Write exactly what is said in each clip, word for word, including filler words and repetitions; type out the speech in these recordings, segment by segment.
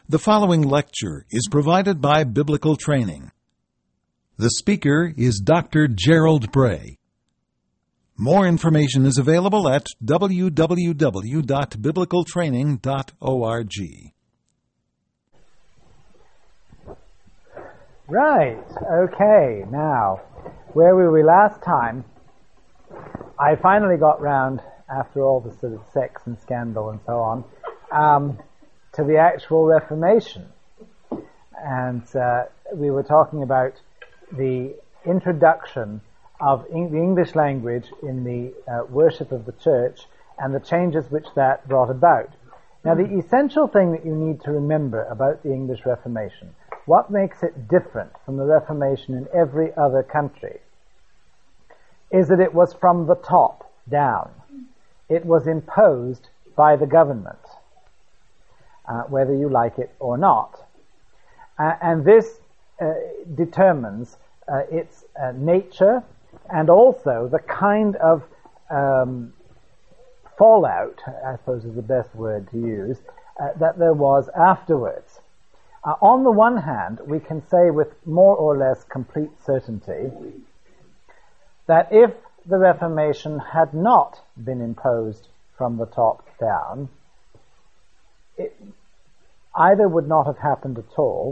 The following lecture is provided by Biblical Training. The speaker is Doctor Gerald Bray. More information is available at w w w dot biblical training dot org. Right, okay, now, where were we last time? I finally got round, after all the sort of sex and scandal and so on, um, to the actual Reformation. And uh, we were talking about the introduction of in- the English language in the uh, worship of the church and the changes which that brought about. Now, the essential thing that you need to remember about the English Reformation, what makes it different from the Reformation in every other country, is that it was from the top down. It was imposed by the government, uh, whether you like it or not. Uh, and this uh, determines uh, its uh, nature and also the kind of um, fallout, I suppose is the best word to use, uh, that there was afterwards. Uh, on the one hand, we can say with more or less complete certainty that if the Reformation had not been imposed from the top down, it either would not have happened at all,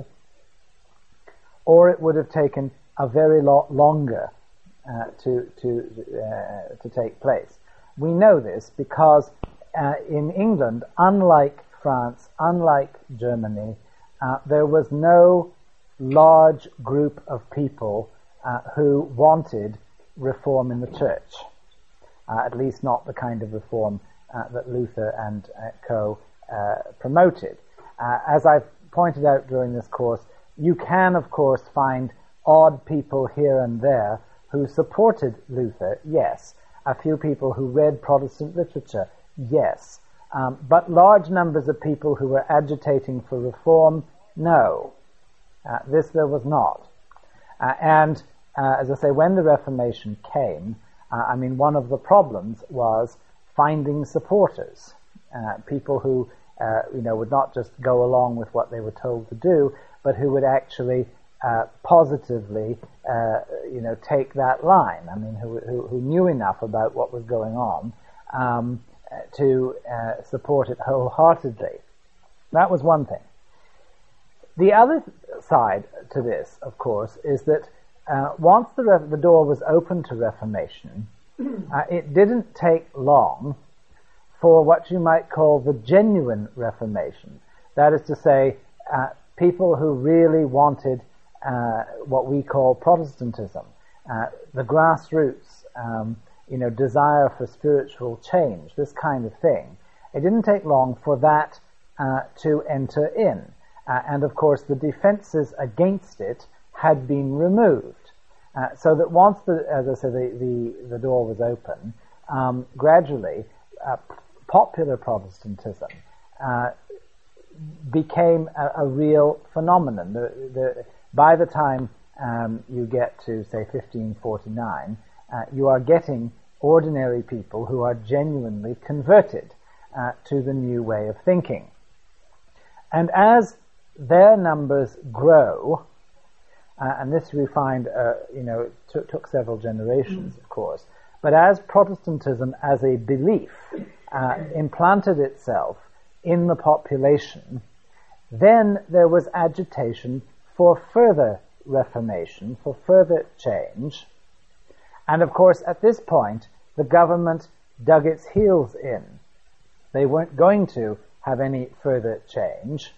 or it would have taken a very lot longer uh, to to uh, to take place. We know this because uh, in England, unlike France, unlike Germany, uh, there was no large group of people uh, who wanted reform in the church, uh, at least not the kind of reform uh, that Luther and uh, co. Uh, promoted. Uh, as I've pointed out during this course, you can, of course, find odd people here and there who supported Luther, yes. A few people who read Protestant literature, yes. Um, but large numbers of people who were agitating for reform, no. Uh, this there was not. Uh, and, uh, as I say, when the Reformation came, uh, I mean, one of the problems was finding supporters. Uh, people who, uh, you know, would not just go along with what they were told to do, but who would actually uh, positively, uh, you know, take that line. I mean, who, who, who knew enough about what was going on um, to uh, support it wholeheartedly. That was one thing. The other side to this, of course, is that uh, once the, re- the door was open to Reformation, uh, it didn't take long for what you might call the genuine Reformation. That is to say, uh, people who really wanted uh, what we call Protestantism, uh, the grassroots, um, you know, desire for spiritual change, this kind of thing. It didn't take long for that uh, to enter in. Uh, and of course, the defenses against it had been removed. Uh, so that once, the, as I said, the, the, the door was open, um, gradually, uh, popular Protestantism uh, became a, a real phenomenon. The, the, by the time um, you get to, say, fifteen forty-nine, uh, you are getting ordinary people who are genuinely converted uh, to the new way of thinking. And as their numbers grow, uh, and this we find, uh, you know, it t- took several generations, mm. of course, but as Protestantism as a belief Uh, implanted itself in the population, then there was agitation for further reformation, for further change. And of course, at this point, the government dug its heels in. They weren't going to have any further change.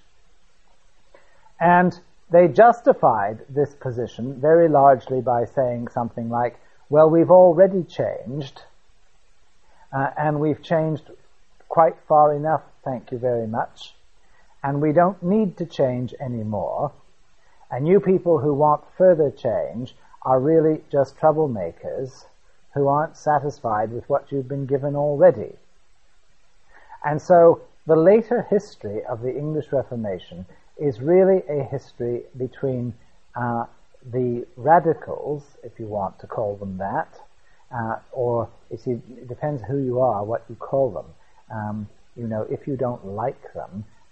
And they justified this position very largely by saying something like, well, we've already changed, Uh, and we've changed quite far enough, thank you very much, and we don't need to change anymore, and you people who want further change are really just troublemakers who aren't satisfied with what you've been given already. And so the later history of the English Reformation is really a history between uh, the radicals, if you want to call them that, Uh, or, you see, it depends who you are, what you call them. Um, you know, if you don't like them,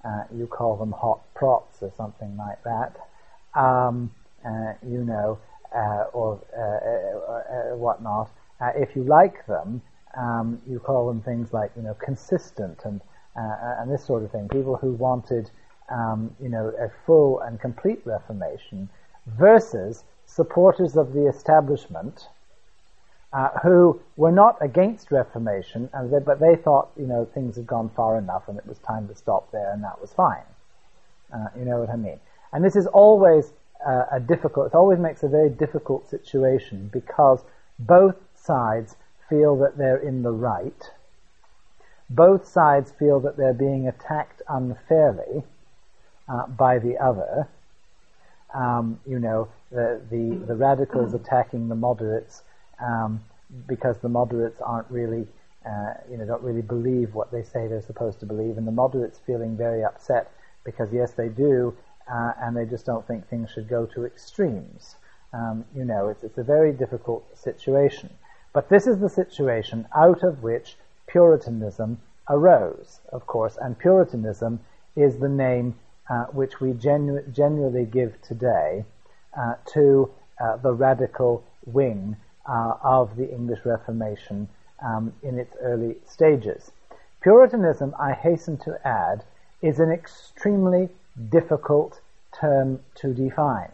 uh, you call them hot prots or something like that, um, uh, you know, uh, or uh, uh, uh, whatnot. Uh, if you like them, um, you call them things like, you know, consistent and uh, and this sort of thing. People who wanted, um, you know, a full and complete Reformation versus supporters of the establishment uh, who were not against Reformation, and they, but they thought, you know, things had gone far enough and it was time to stop there, and that was fine. Uh, you know what I mean? And this is always uh, a difficult, it always makes a very difficult situation, because both sides feel that they're in the right. Both sides feel that they're being attacked unfairly uh, by the other. Um, you know, the, the the radicals attacking the moderates um, because the moderates aren't really, uh, you know, don't really believe what they say they're supposed to believe, and the moderates feeling very upset because yes, they do, uh, and they just don't think things should go to extremes. Um, you know, it's it's a very difficult situation. But this is the situation out of which Puritanism arose, of course, and Puritanism is the name uh, which we genu- generally give today uh, to uh, the radical wing uh, of the English Reformation um, in its early stages. Puritanism, I hasten to add, is an extremely difficult term to define.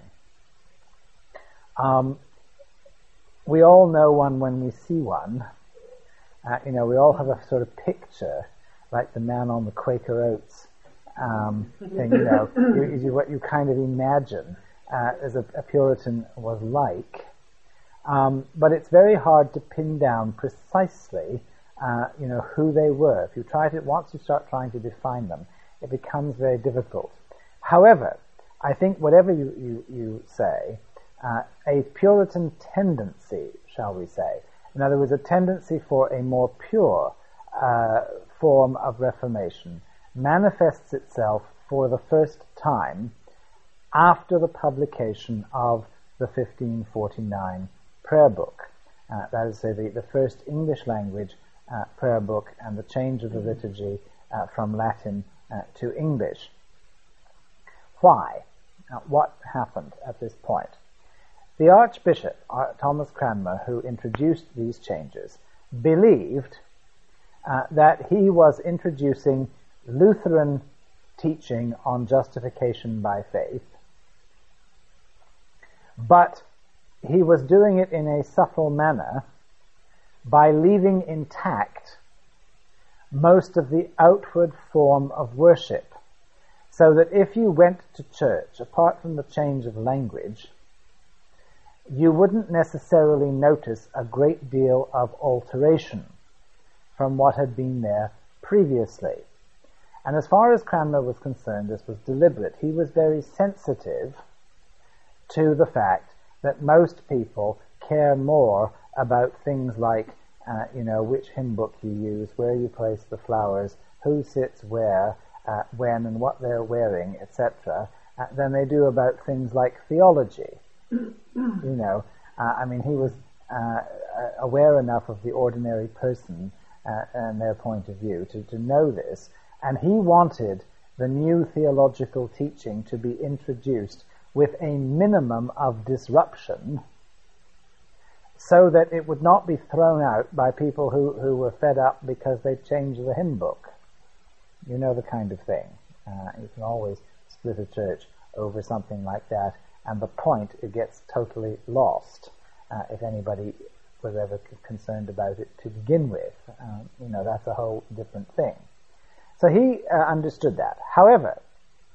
Um, we all know one when we see one. Uh, you know, we all have a sort of picture, like the man on the Quaker Oats um, thing, you know, you, you, what you kind of imagine uh, as a, a Puritan was like. Um, but it's very hard to pin down precisely, uh, you know, who they were. If you try to, once you start trying to define them, it becomes very difficult. However, I think whatever you, you, you say, uh, a Puritan tendency, shall we say, in other words, a tendency for a more pure uh, form of Reformation manifests itself for the first time after the publication of the fifteen forty-nine prayer book. Uh, that is, say, the, the first English language uh, prayer book and the change of the liturgy uh, from Latin uh, to English. Why? Now, what happened at this point? The Archbishop, Thomas Cranmer, who introduced these changes, believed uh, that he was introducing Lutheran teaching on justification by faith, but he was doing it in a subtle manner by leaving intact most of the outward form of worship, so that if you went to church, apart from the change of language, you wouldn't necessarily notice a great deal of alteration from what had been there previously. And as far as Cranmer was concerned, this was deliberate. He was very sensitive to the fact that most people care more about things like, uh, you know, which hymn book you use, where you place the flowers, who sits where, uh, when and what they're wearing, et cetera, uh, than they do about things like theology. You know, uh, I mean, he was uh, aware enough of the ordinary person uh, and their point of view to, to know this, and he wanted the new theological teaching to be introduced with a minimum of disruption so that it would not be thrown out by people who, who were fed up because they changed the hymn book. You know the kind of thing. Uh, you can always split a church over something like that, and the point, it gets totally lost uh, if anybody was ever c- concerned about it to begin with. Um, you know, that's a whole different thing. So he uh, understood that. However,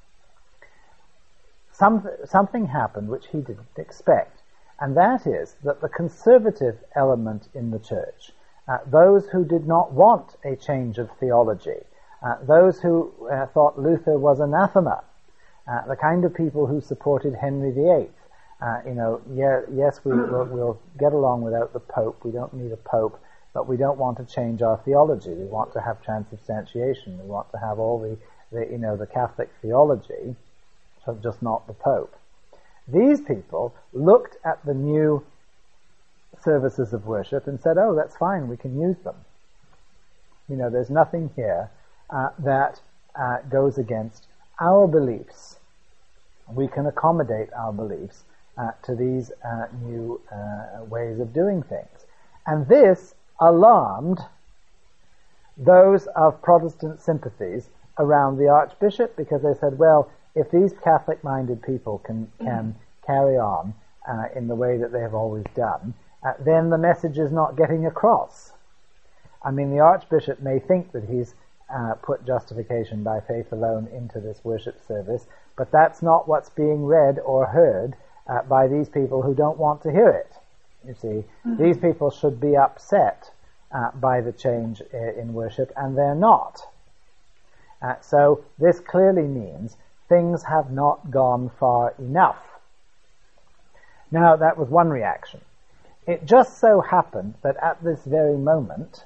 some, something happened which he didn't expect, and that is that the conservative element in the church, uh, those who did not want a change of theology, uh, those who uh, thought Luther was anathema, Uh, the kind of people who supported Henry the Eighth. Uh, you know, yeah, yes, we, we'll, we'll get along without the Pope. We don't need a Pope, but we don't want to change our theology. We want to have transubstantiation. We want to have all the, the you know, the Catholic theology, so just not the Pope. These people looked at the new services of worship and said, oh, that's fine, we can use them. You know, there's nothing here uh, that uh, goes against our beliefs. We can accommodate our beliefs uh, to these uh, new uh, ways of doing things. And this alarmed those of Protestant sympathies around the Archbishop, because they said, well, if these Catholic-minded people can, can carry on uh, in the way that they have always done, uh, then the message is not getting across. I mean, the Archbishop may think that he's uh, put justification by faith alone into this worship service, but that's not what's being read or heard uh, by these people who don't want to hear it. You see, mm-hmm. These people should be upset uh, by the change in worship, and they're not. Uh, so this clearly means things have not gone far enough. Now, that was one reaction. It just so happened that at this very moment,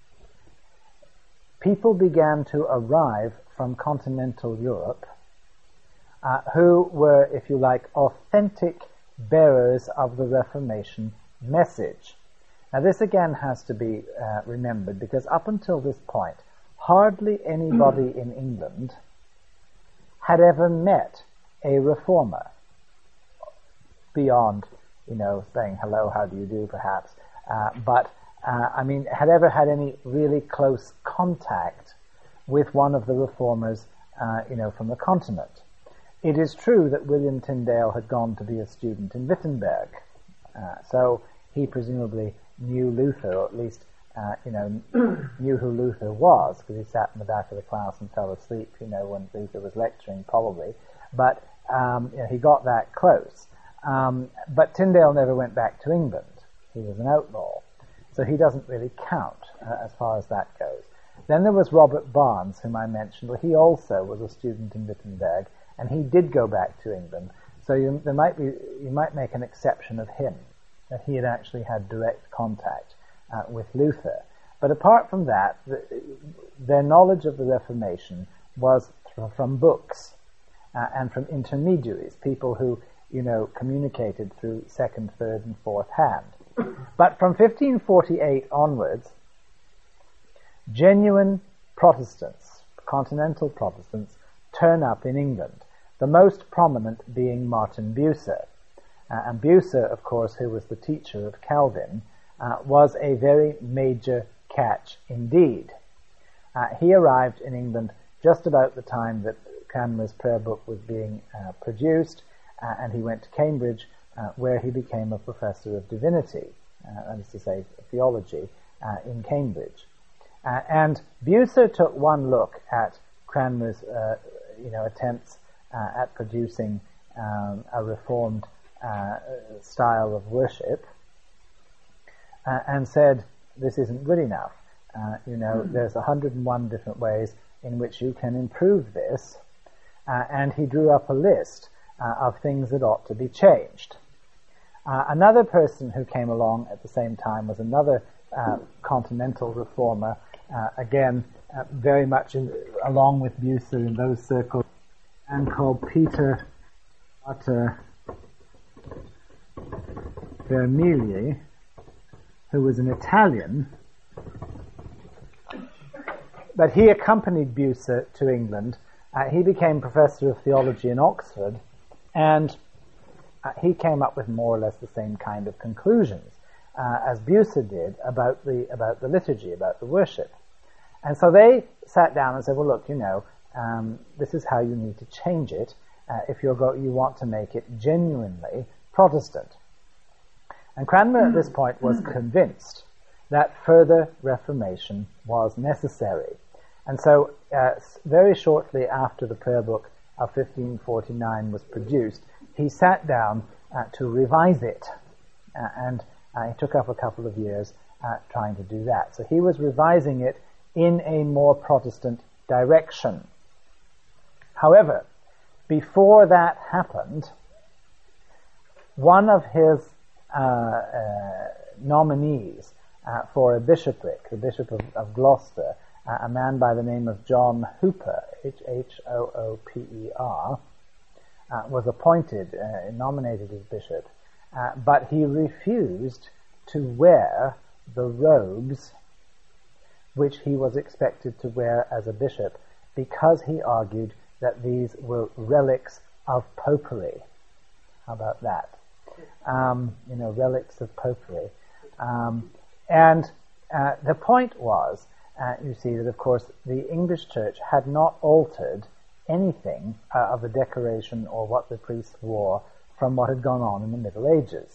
people began to arrive from continental Europe uh, who were, if you like, authentic bearers of the Reformation message. Now, this again has to be uh, remembered, because up until this point, hardly anybody in England had ever met a reformer, beyond, you know, saying hello, how do you do, perhaps, uh, but uh, I mean, had ever had any really close contact with one of the reformers, uh, you know, from the continent. It is true that William Tyndale had gone to be a student in Wittenberg, uh, so he presumably knew Luther, or at least, uh, you know, knew who Luther was, because he sat in the back of the class and fell asleep, you know, when Luther was lecturing, probably. But um, you know, he got that close. Um, but Tyndale never went back to England. He was an outlaw. So he doesn't really count uh, as far as that goes. Then there was Robert Barnes, whom I mentioned. Well, he also was a student in Wittenberg, and he did go back to England. So you, there might be, you might make an exception of him, that he had actually had direct contact uh, with Luther. But apart from that, the, their knowledge of the Reformation was th- from books uh, and from intermediaries, people who, you know, communicated through second, third, and fourth hand. But from fifteen forty-eight onwards, genuine Protestants, continental Protestants, turn up in England, the most prominent being Martin Bucer. Uh, and Bucer, of course, who was the teacher of Calvin, uh, was a very major catch indeed. Uh, he arrived in England just about the time that Cranmer's prayer book was being uh, produced, uh, and he went to Cambridge, uh, where he became a professor of divinity, uh, that is to say, theology, uh, in Cambridge. Uh, and Bucer took one look at Cranmer's, uh, you know, attempts uh, at producing um, a reformed uh, style of worship, uh, and said, "This isn't good enough. Uh, you know, mm-hmm. There's one hundred and one different ways in which you can improve this," uh, and he drew up a list uh, of things that ought to be changed. Uh, another person who came along at the same time was another uh, continental reformer, uh, again, uh, very much in, along with Bucer in those circles, and called Peter Arter Vermigli, who was an Italian, but he accompanied Bucer to England. Uh, he became professor of theology in Oxford, and uh, he came up with more or less the same kind of conclusions uh, as Bucer did about the about the liturgy, about the worship. And so they sat down and said, "Well, look, you know, um, this is how you need to change it uh, if you're go- you want to make it genuinely Protestant." And Cranmer at this point was convinced that further reformation was necessary. And so uh, very shortly after the prayer book of fifteen forty-nine was produced, he sat down uh, to revise it. Uh, and uh, it took up a couple of years uh, trying to do that. So he was revising it in a more Protestant direction. However, before that happened, one of his uh, uh, nominees uh, for a bishopric, the Bishop of, of Gloucester, uh, a man by the name of John Hooper, H H O O P E R, uh, was appointed, uh, nominated as bishop, uh, but he refused to wear the robes which he was expected to wear as a bishop because he argued that these were relics of popery. How about that? Um, you know, relics of popery. Um, and uh, the point was, uh, you see, that of course the English Church had not altered anything uh, of the decoration or what the priests wore from what had gone on in the Middle Ages.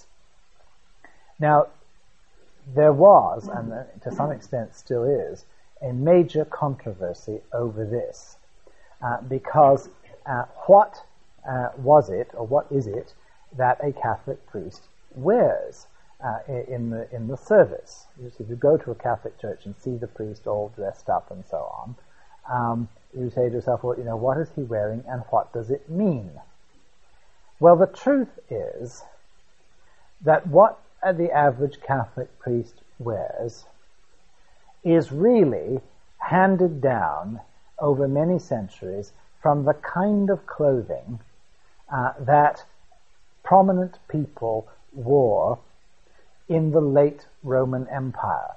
Now, there was, and to some extent still is, a major controversy over this, uh, because uh, what uh, was it, or what is it, that a Catholic priest wears uh, in the in the service? You see, if you go to a Catholic church and see the priest all dressed up and so on, um, you say to yourself, well, you know, what is he wearing and what does it mean? Well, the truth is that what the average Catholic priest wears is really handed down over many centuries from the kind of clothing uh, that prominent people wore in the late Roman Empire.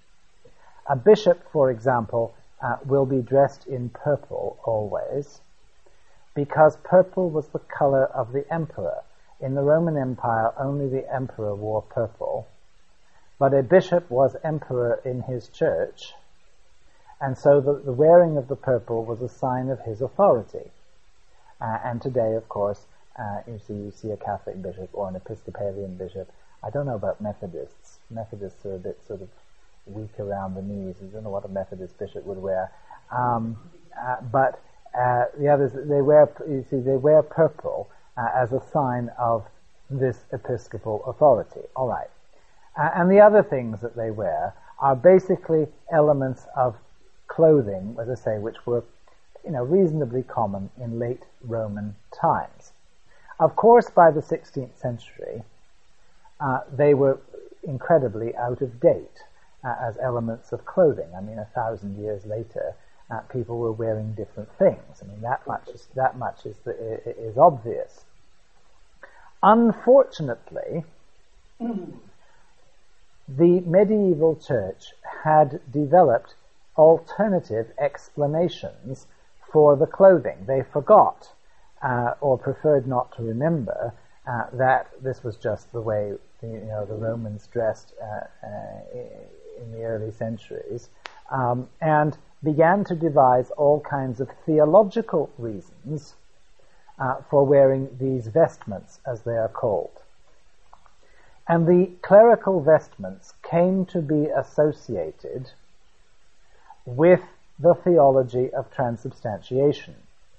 A bishop, for example, uh, will be dressed in purple always, because purple was the color of the emperor. In the Roman Empire, only the emperor wore purple, but a bishop was emperor in his church, and so the, the wearing of the purple was a sign of his authority. Uh, and today, of course, uh, you see you see a Catholic bishop or an Episcopalian bishop. I don't know about Methodists. Methodists are a bit sort of weak around the knees. I don't know what a Methodist bishop would wear. Um, uh, but uh, the others, they wear, you see, they wear purple uh, as a sign of this episcopal authority. All right. Uh, and the other things that they wear are basically elements of clothing, as I say, which were, you know, reasonably common in late Roman times. Of course, by the sixteenth century, uh, they were incredibly out of date uh, as elements of clothing. I mean, a thousand years later, uh, people were wearing different things. I mean, that much is that much is the, is obvious. Unfortunately, the medieval church had developed alternative explanations for the clothing. They forgot, uh, or preferred not to remember, uh, that this was just the way the, you know the Romans dressed uh, uh, in the early centuries, um, and began to devise all kinds of theological reasons uh, for wearing these vestments, as they are called. And the clerical vestments came to be associated with the theology of transubstantiation,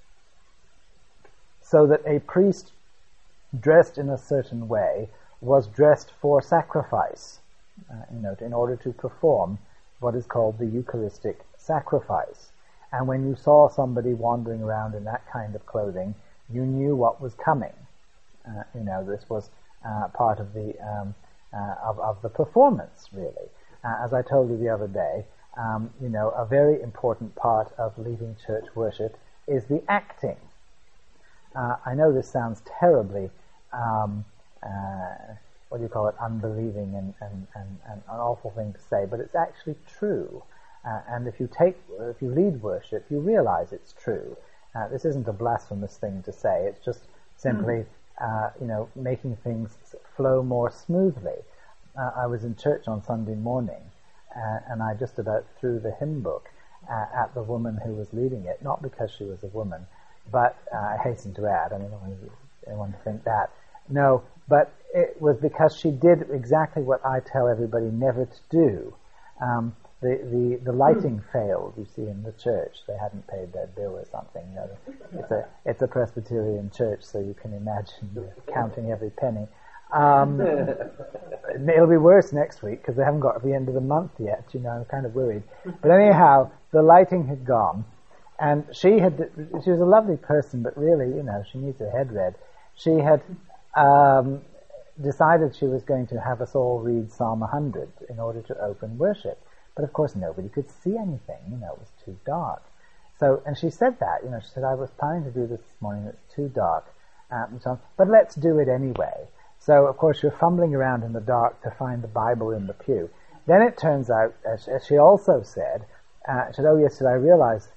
so that a priest dressed in a certain way was dressed for sacrifice, uh, you know, in order to perform what is called the Eucharistic sacrifice. And when you saw somebody wandering around in that kind of clothing, you knew what was coming. Uh, you know, this was uh, part of the um, uh, of, of the performance, really. Uh, as I told you the other day, um, you know, a very important part of leading church worship is the acting. Uh, I know this sounds terribly, um, uh, what do you call it, unbelieving and, and, and, and an awful thing to say, but it's actually true. Uh, and if you take, if you lead worship, you realize it's true. Uh, this isn't a blasphemous thing to say. It's just simply, uh, you know, making things flow more smoothly. Uh, I was in church on Sunday morning, uh, and I just about threw the hymn book uh, at the woman who was leading it, not because she was a woman, but uh, I hasten to add, I mean, I don't want anyone to think that. No, but it was because she did exactly what I tell everybody never to do. Um, the, the, the lighting failed, you see, in the church. They hadn't paid their bill or something. You know, it's a it's a Presbyterian church, so you can imagine counting every penny. Um, it'll be worse next week because they haven't got to the end of the month yet. You know, I'm kind of worried. But anyhow, the lighting had gone. And she had, she was a lovely person, but really, you know, she needs her head read. She had um, decided she was going to have us all read Psalm one hundred in order to open worship. But of course nobody could see anything, you know, it was too dark. So, and she said that, you know, she said, I was planning to do this this morning, it's too dark, um, and so on, but let's do it anyway. So, of course, you're fumbling around in the dark to find the Bible in the pew. Then it turns out, as she also said, uh, she said, oh yes, did I realize,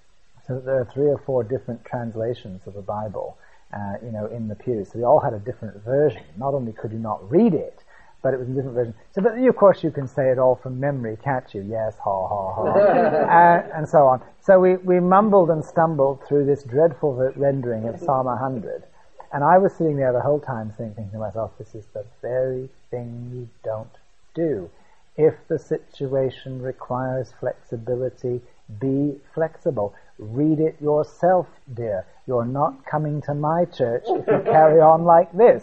so that there are three or four different translations of the Bible, uh, you know, in the pews. So they all had a different version. Not only could you not read it, but it was a different version. So, but of course, you can say it all from memory, can't you? Yes, ha, ha, ha, uh, and so on. So we, we mumbled and stumbled through this dreadful rendering of Psalm one hundred. And I was sitting there the whole time thinking to myself, this is the very thing you don't do. If the situation requires flexibility, be flexible. Read it yourself, dear. You're not coming to my church if you carry on like this.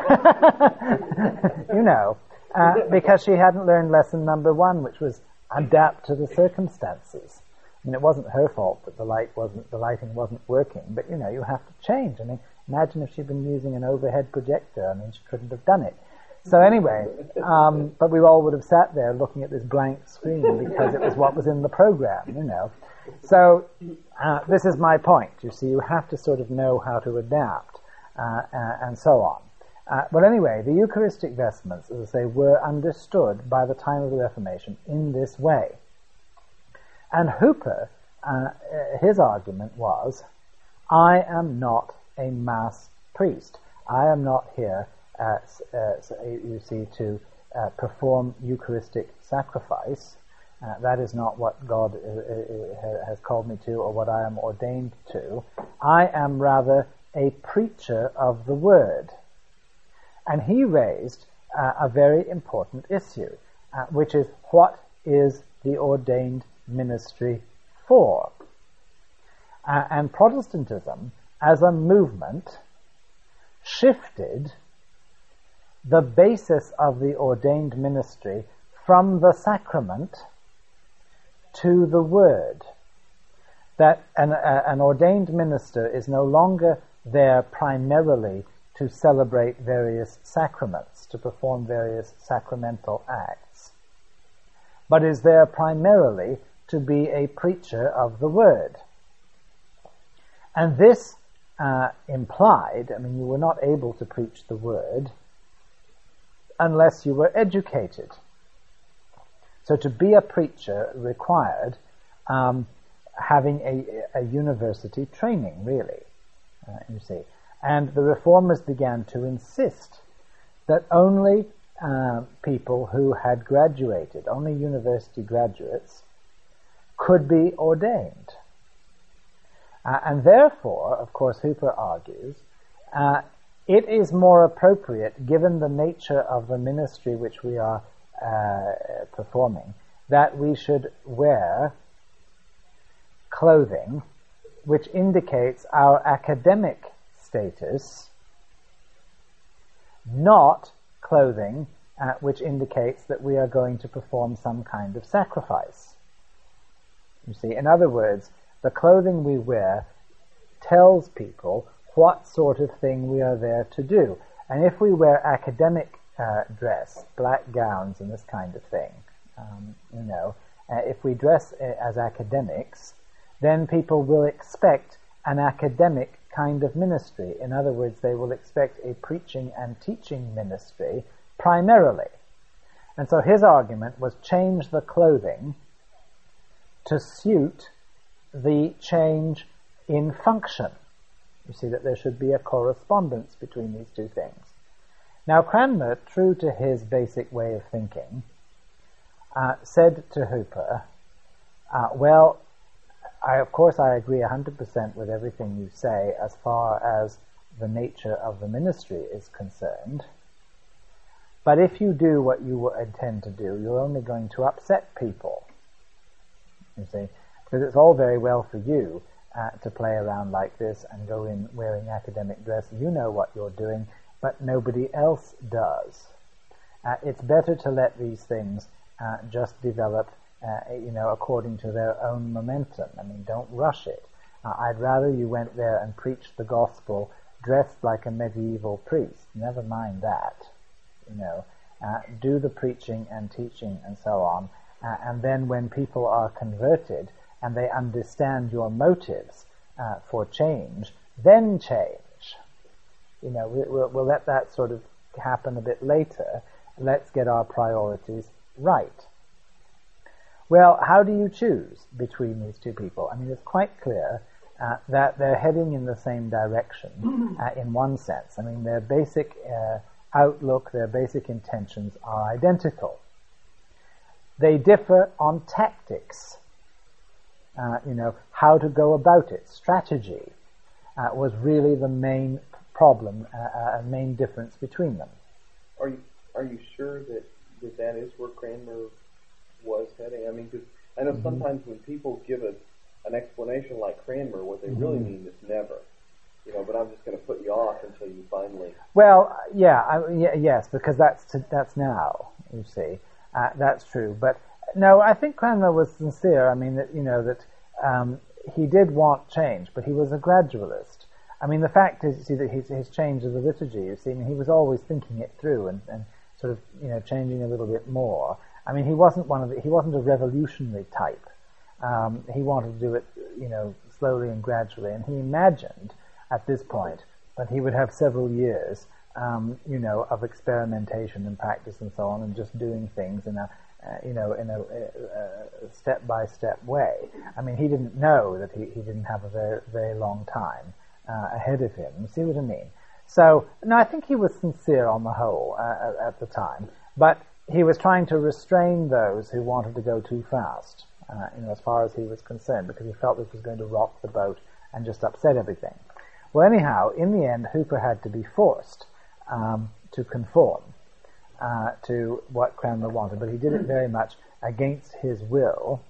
You know, uh, because she hadn't learned lesson number one, which was adapt to the circumstances. I mean, it wasn't her fault that the light wasn't, the lighting wasn't working, but you know, you have to change. I mean, imagine if she'd been using an overhead projector. I mean, she couldn't have done it. So anyway, um, but we all would have sat there looking at this blank screen because it was what was in the program, you know. So uh, this is my point. You see, you have to sort of know how to adapt uh, uh, and so on. Uh, but anyway, the Eucharistic vestments, as I say, were understood by the time of the Reformation in this way. And Hooper, uh, his argument was, I am not a mass priest. I am not here, uh, uh, you see, to uh, perform Eucharistic sacrifice. Uh, that is not what God uh, has called me to or what I am ordained to. I am rather a preacher of the Word. And he raised uh, a very important issue, uh, which is, what is the ordained ministry for? Uh, and Protestantism, as a movement, shifted the basis of the ordained ministry from the sacrament to the Word. That an, uh, an ordained minister is no longer there primarily to celebrate various sacraments, to perform various sacramental acts, but is there primarily to be a preacher of the Word. And this uh, implied, I mean, you were not able to preach the Word unless you were educated. So to be a preacher required um, having a, a university training, really, uh, you see. And the Reformers began to insist that only uh, people who had graduated, only university graduates, could be ordained. Uh, and therefore, of course, Hooper argues, uh, it is more appropriate, given the nature of the ministry which we are uh, performing, that we should wear clothing which indicates our academic status, not clothing uh, which indicates that we are going to perform some kind of sacrifice. You see, in other words, the clothing we wear tells people what sort of thing we are there to do. And if we wear academic uh, dress, black gowns and this kind of thing, um, you know, uh, if we dress uh, as academics, then people will expect an academic kind of ministry. In other words, they will expect a preaching and teaching ministry primarily. And so his argument was change the clothing to suit the change in function. You see that there should be a correspondence between these two things. Now Cranmer, true to his basic way of thinking, uh, said to Hooper, uh, well, I, of course I agree one hundred percent with everything you say as far as the nature of the ministry is concerned, but if you do what you intend to do, you're only going to upset people. You see, because it's all very well for you uh, to play around like this and go in wearing academic dress. You know what you're doing, but nobody else does. Uh, it's better to let these things uh, just develop, uh, you know, according to their own momentum. I mean, don't rush it. Uh, I'd rather you went there and preached the gospel dressed like a medieval priest. Never mind that. You know, uh, do the preaching and teaching and so on. Uh, and then when people are converted and they understand your motives uh, for change, then change. You know, we, we'll, we'll let that sort of happen a bit later. Let's get our priorities right. Well, how do you choose between these two people? I mean, it's quite clear uh, that they're heading in the same direction uh, in one sense. I mean, their basic uh, outlook, their basic intentions are identical. They differ on tactics, uh, you know, how to go about it. Strategy uh, was really the main problem, uh, uh, main difference between them. Are you are you sure that that, that is where Cranmer was heading? I mean, because I know mm-hmm. sometimes when people give us an explanation like Cranmer, what they mm-hmm. really mean is never. You know, but I'm just going to put you off until you finally. Well, yeah, I, yeah yes, because that's to, that's now. You see, uh, that's true. But no, I think Cranmer was sincere. I mean, that you know that um, he did want change, but he was a gradualist. I mean, the fact is, you see, that his, his change of the liturgy. You see, I mean, he was always thinking it through and, and sort of you know changing a little bit more. I mean, he wasn't one of the, he wasn't a revolutionary type. Um, he wanted to do it, you know, slowly and gradually, and he imagined at this point that he would have several years, um, you know, of experimentation and practice and so on, and just doing things in a, uh, you know, in a, a, a step-by-step way. I mean, he didn't know that he, he didn't have a very, very long time uh, ahead of him. You see what I mean? So, no, I think he was sincere on the whole uh, at the time, but he was trying to restrain those who wanted to go too fast, uh, you know, as far as he was concerned, because he felt this was going to rock the boat and just upset everything. Well, anyhow, in the end, Hooper had to be forced um, to conform uh, to what Cranmer wanted, but he did it very much against his will,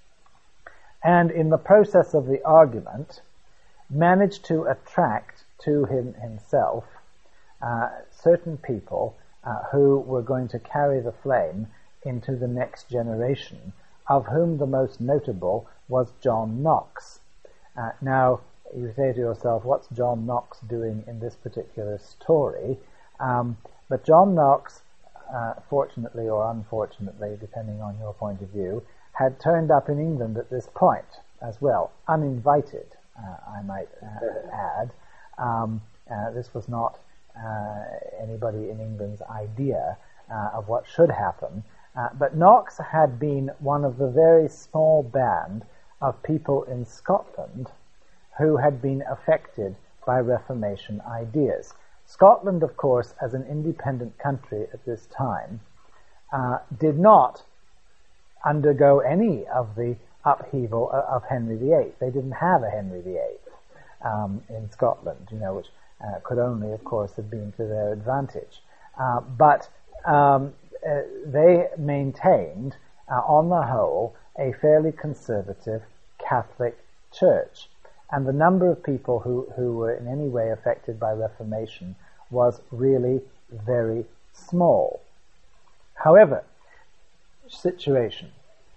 and in the process of the argument, managed to attract to him himself uh, certain people uh, who were going to carry the flame into the next generation, of whom the most notable was John Knox. Uh, now, you say to yourself, what's John Knox doing in this particular story? Um, but John Knox, uh, fortunately or unfortunately, depending on your point of view, had turned up in England at this point as well, uninvited, uh, I might uh, add. Um, uh, this was not uh, anybody in England's idea uh, of what should happen. Uh, but Knox had been one of the very small band of people in Scotland who had been affected by Reformation ideas. Scotland, of course, as an independent country at this time, uh, did not undergo any of the upheaval of Henry the Eighth. They didn't have a Henry the Eighth um, in Scotland, you know, which uh, could only, of course, have been to their advantage. Uh, but um, uh, they maintained, uh, on the whole, a fairly conservative Catholic church. And the number of people who, who were in any way affected by Reformation was really very small. However, the situation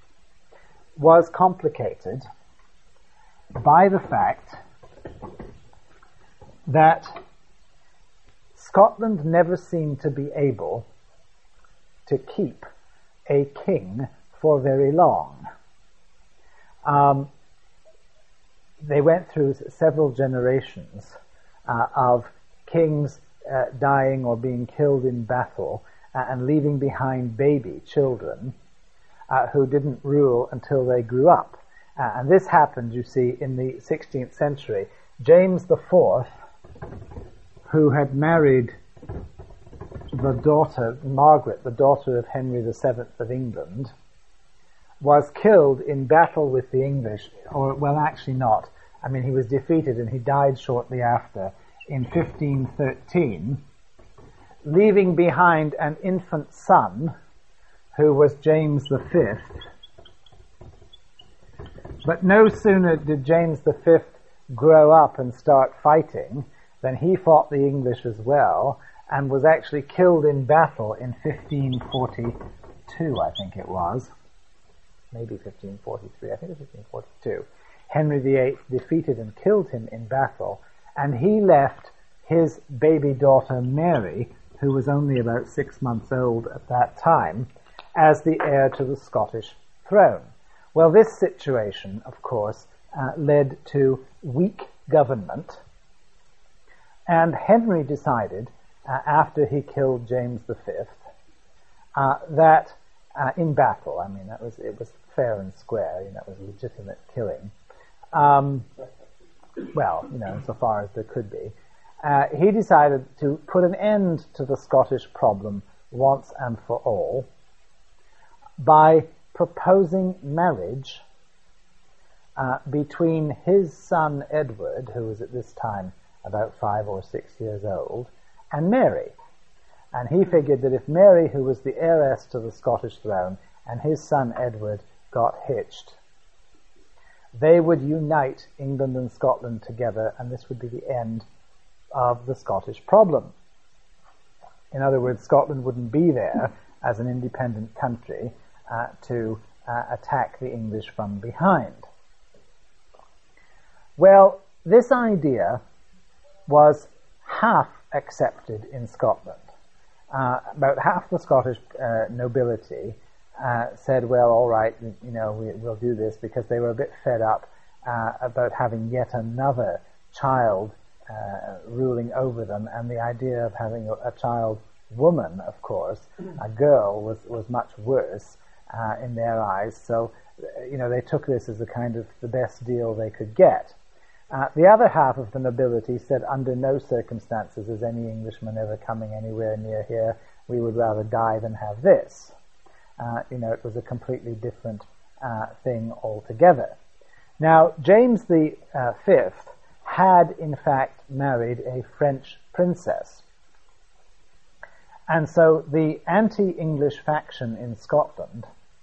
was complicated by the fact that Scotland never seemed to be able to keep a king for very long. Um, They went through several generations uh, of kings uh, dying or being killed in battle uh, and leaving behind baby children uh, who didn't rule until they grew up. Uh, and this happened, you see, in the sixteenth century. James the Fourth, who had married the daughter, Margaret, the daughter of Henry the Seventh of England, was killed in battle with the English, or, well, actually not. I mean, he was defeated and he died shortly after in fifteen thirteen, leaving behind an infant son who was James the Fifth. But no sooner did James the Fifth grow up and start fighting than he fought the English as well and was actually killed in battle in fifteen forty-two, I think it was. Maybe fifteen forty-three, I think it was fifteen forty-two. Henry the Eighth defeated and killed him in battle, and he left his baby daughter Mary, who was only about six months old at that time, as the heir to the Scottish throne. Well, this situation, of course, uh, led to weak government, and Henry decided, uh, after he killed James the Fifth, uh, that Uh, in battle, I mean, that was it was fair and square. You know, it was legitimate killing. Um, well, you know, insofar as there could be. Uh, he decided to put an end to the Scottish problem once and for all by proposing marriage uh, between his son Edward, who was at this time about five or six years old, and Mary. And he figured that if Mary, who was the heiress to the Scottish throne, and his son Edward got hitched, they would unite England and Scotland together, and this would be the end of the Scottish problem. In other words, Scotland wouldn't be there as an independent country uh, to uh, attack the English from behind. Well, this idea was half accepted in Scotland. Uh, about half the Scottish uh, nobility uh, said, well, all right, you know, we, we'll do this, because they were a bit fed up uh, about having yet another child uh, ruling over them, and the idea of having a, a child woman, of course, a girl, was, was much worse uh, in their eyes. So, you know, they took this as a kind of the best deal they could get. Uh, the other half of the nobility said, under no circumstances is any Englishman ever coming anywhere near here. We would rather die than have this. Uh, you know, it was a completely different uh, thing altogether. Now, James the uh, Fifth had, in fact, married a French princess. And so the anti-English faction in Scotland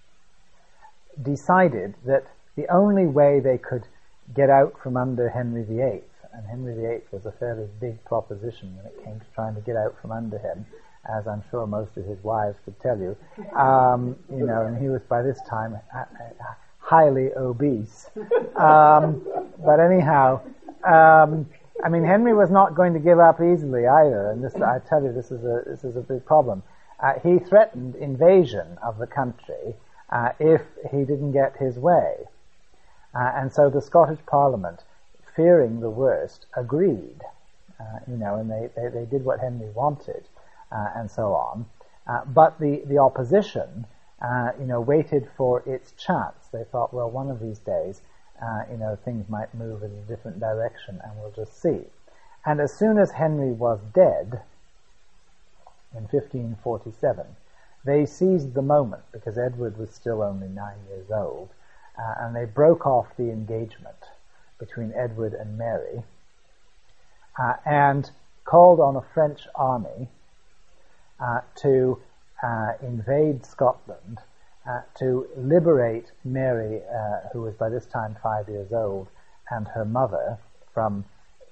decided that the only way they could get out from under Henry the Eighth, and Henry the Eighth was a fairly big proposition when it came to trying to get out from under him, as I'm sure most of his wives could tell you. Um, you know, and he was by this time highly obese. Um, but anyhow, um, I mean, Henry was not going to give up easily either, and this, I tell you, this is a this is a big problem. Uh, he threatened invasion of the country uh, if he didn't get his way. Uh, and so the Scottish Parliament, fearing the worst, agreed, uh, you know, and they, they, they did what Henry wanted, uh, and so on. Uh, but the, the opposition, uh, you know, waited for its chance. They thought, well, one of these days, uh, you know, things might move in a different direction, and we'll just see. And as soon as Henry was dead, in fifteen forty-seven, they seized the moment, because Edward was still only nine years old, Uh, and they broke off the engagement between Edward and Mary uh, and called on a French army uh, to uh, invade Scotland, uh, to liberate Mary, uh, who was by this time five years old, and her mother from,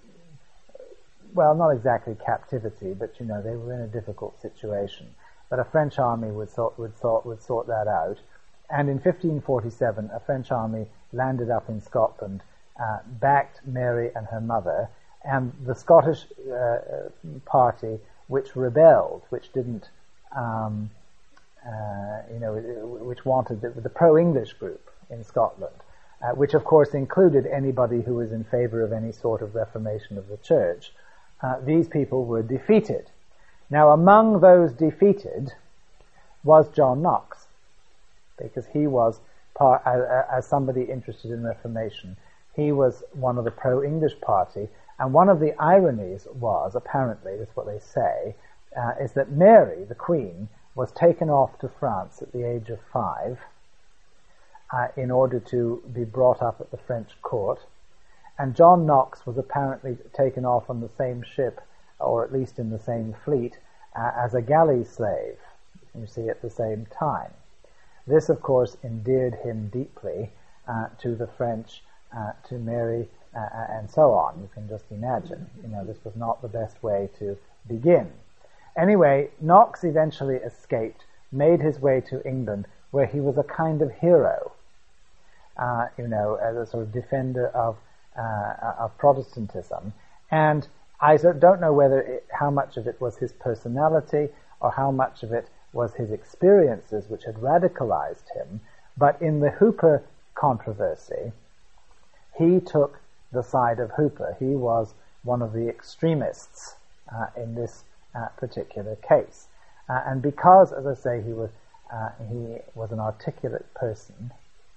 well, not exactly captivity, but, you know, they were in a difficult situation. But a French army would sort, would sort, would sort that out. And in fifteen forty-seven, a French army landed up in Scotland, uh, backed Mary and her mother, and the Scottish uh, party, which rebelled, which didn't, um, uh, you know, which wanted the, the pro-English group in Scotland, uh, which of course included anybody who was in favor of any sort of reformation of the church. Uh, these people were defeated. Now, among those defeated was John Knox, because he was, part, uh, as somebody interested in Reformation, he was one of the pro-English party, and one of the ironies was, apparently, that's what they say, uh, is that Mary, the Queen, was taken off to France at the age of five uh, in order to be brought up at the French court, and John Knox was apparently taken off on the same ship, or at least in the same fleet, uh, as a galley slave, you see, at the same time. This, of course, endeared him deeply uh, to the French, uh, to Mary, uh, and so on. You can just imagine. You know, this was not the best way to begin. Anyway, Knox eventually escaped, made his way to England, where he was a kind of hero, uh, you know, as a sort of defender of, uh, of Protestantism. And I don't know whether it, how much of it was his personality or how much of it was his experiences which had radicalized him, but in the Hooper controversy, he took the side of Hooper. He was one of the extremists uh, in this uh, particular case. Uh, and because, as I say, he was uh, he was an articulate person,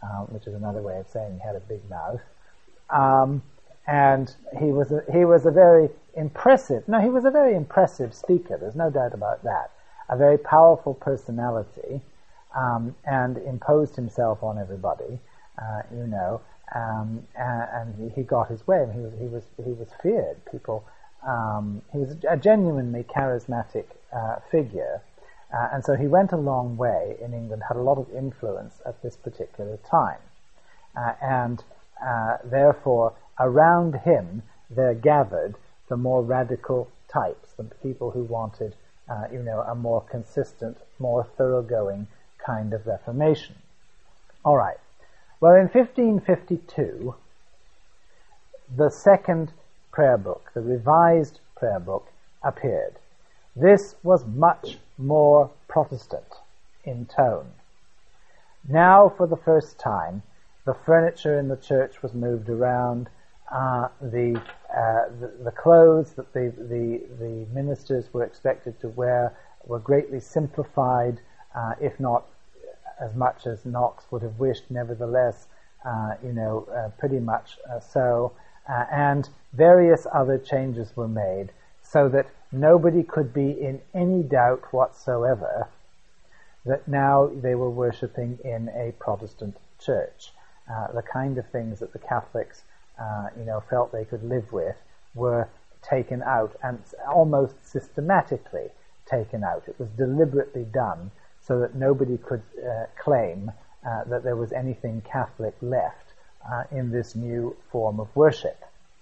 uh, which is another way of saying he had a big mouth. Um, and he was a, he was a very impressive, no, he was a very impressive speaker, there's no doubt about that. A very powerful personality, um, and imposed himself on everybody, uh, you know, um, and, and he got his way. He was he was he was feared. People, um, he was a genuinely charismatic uh, figure, uh, and so he went a long way in England. Had a lot of influence at this particular time, uh, and uh, therefore around him there gathered the more radical types, the people who wanted, uh, you know, a more consistent, more thoroughgoing kind of Reformation. All right. Well, in fifteen fifty-two, the second prayer book, the revised prayer book, appeared. This was much more Protestant in tone. Now, for the first time, the furniture in the church was moved around. Uh, the, uh, the the clothes that the, the the ministers were expected to wear were greatly simplified, uh, if not as much as Knox would have wished. Nevertheless, uh, you know, uh, pretty much uh, so. Uh, and various other changes were made so that nobody could be in any doubt whatsoever that now they were worshipping in a Protestant church. Uh, the kind of things that the Catholics Uh, you know, felt they could live with were taken out, and almost systematically taken out. It was deliberately done so that nobody could uh, claim uh, that there was anything Catholic left uh, in this new form of worship.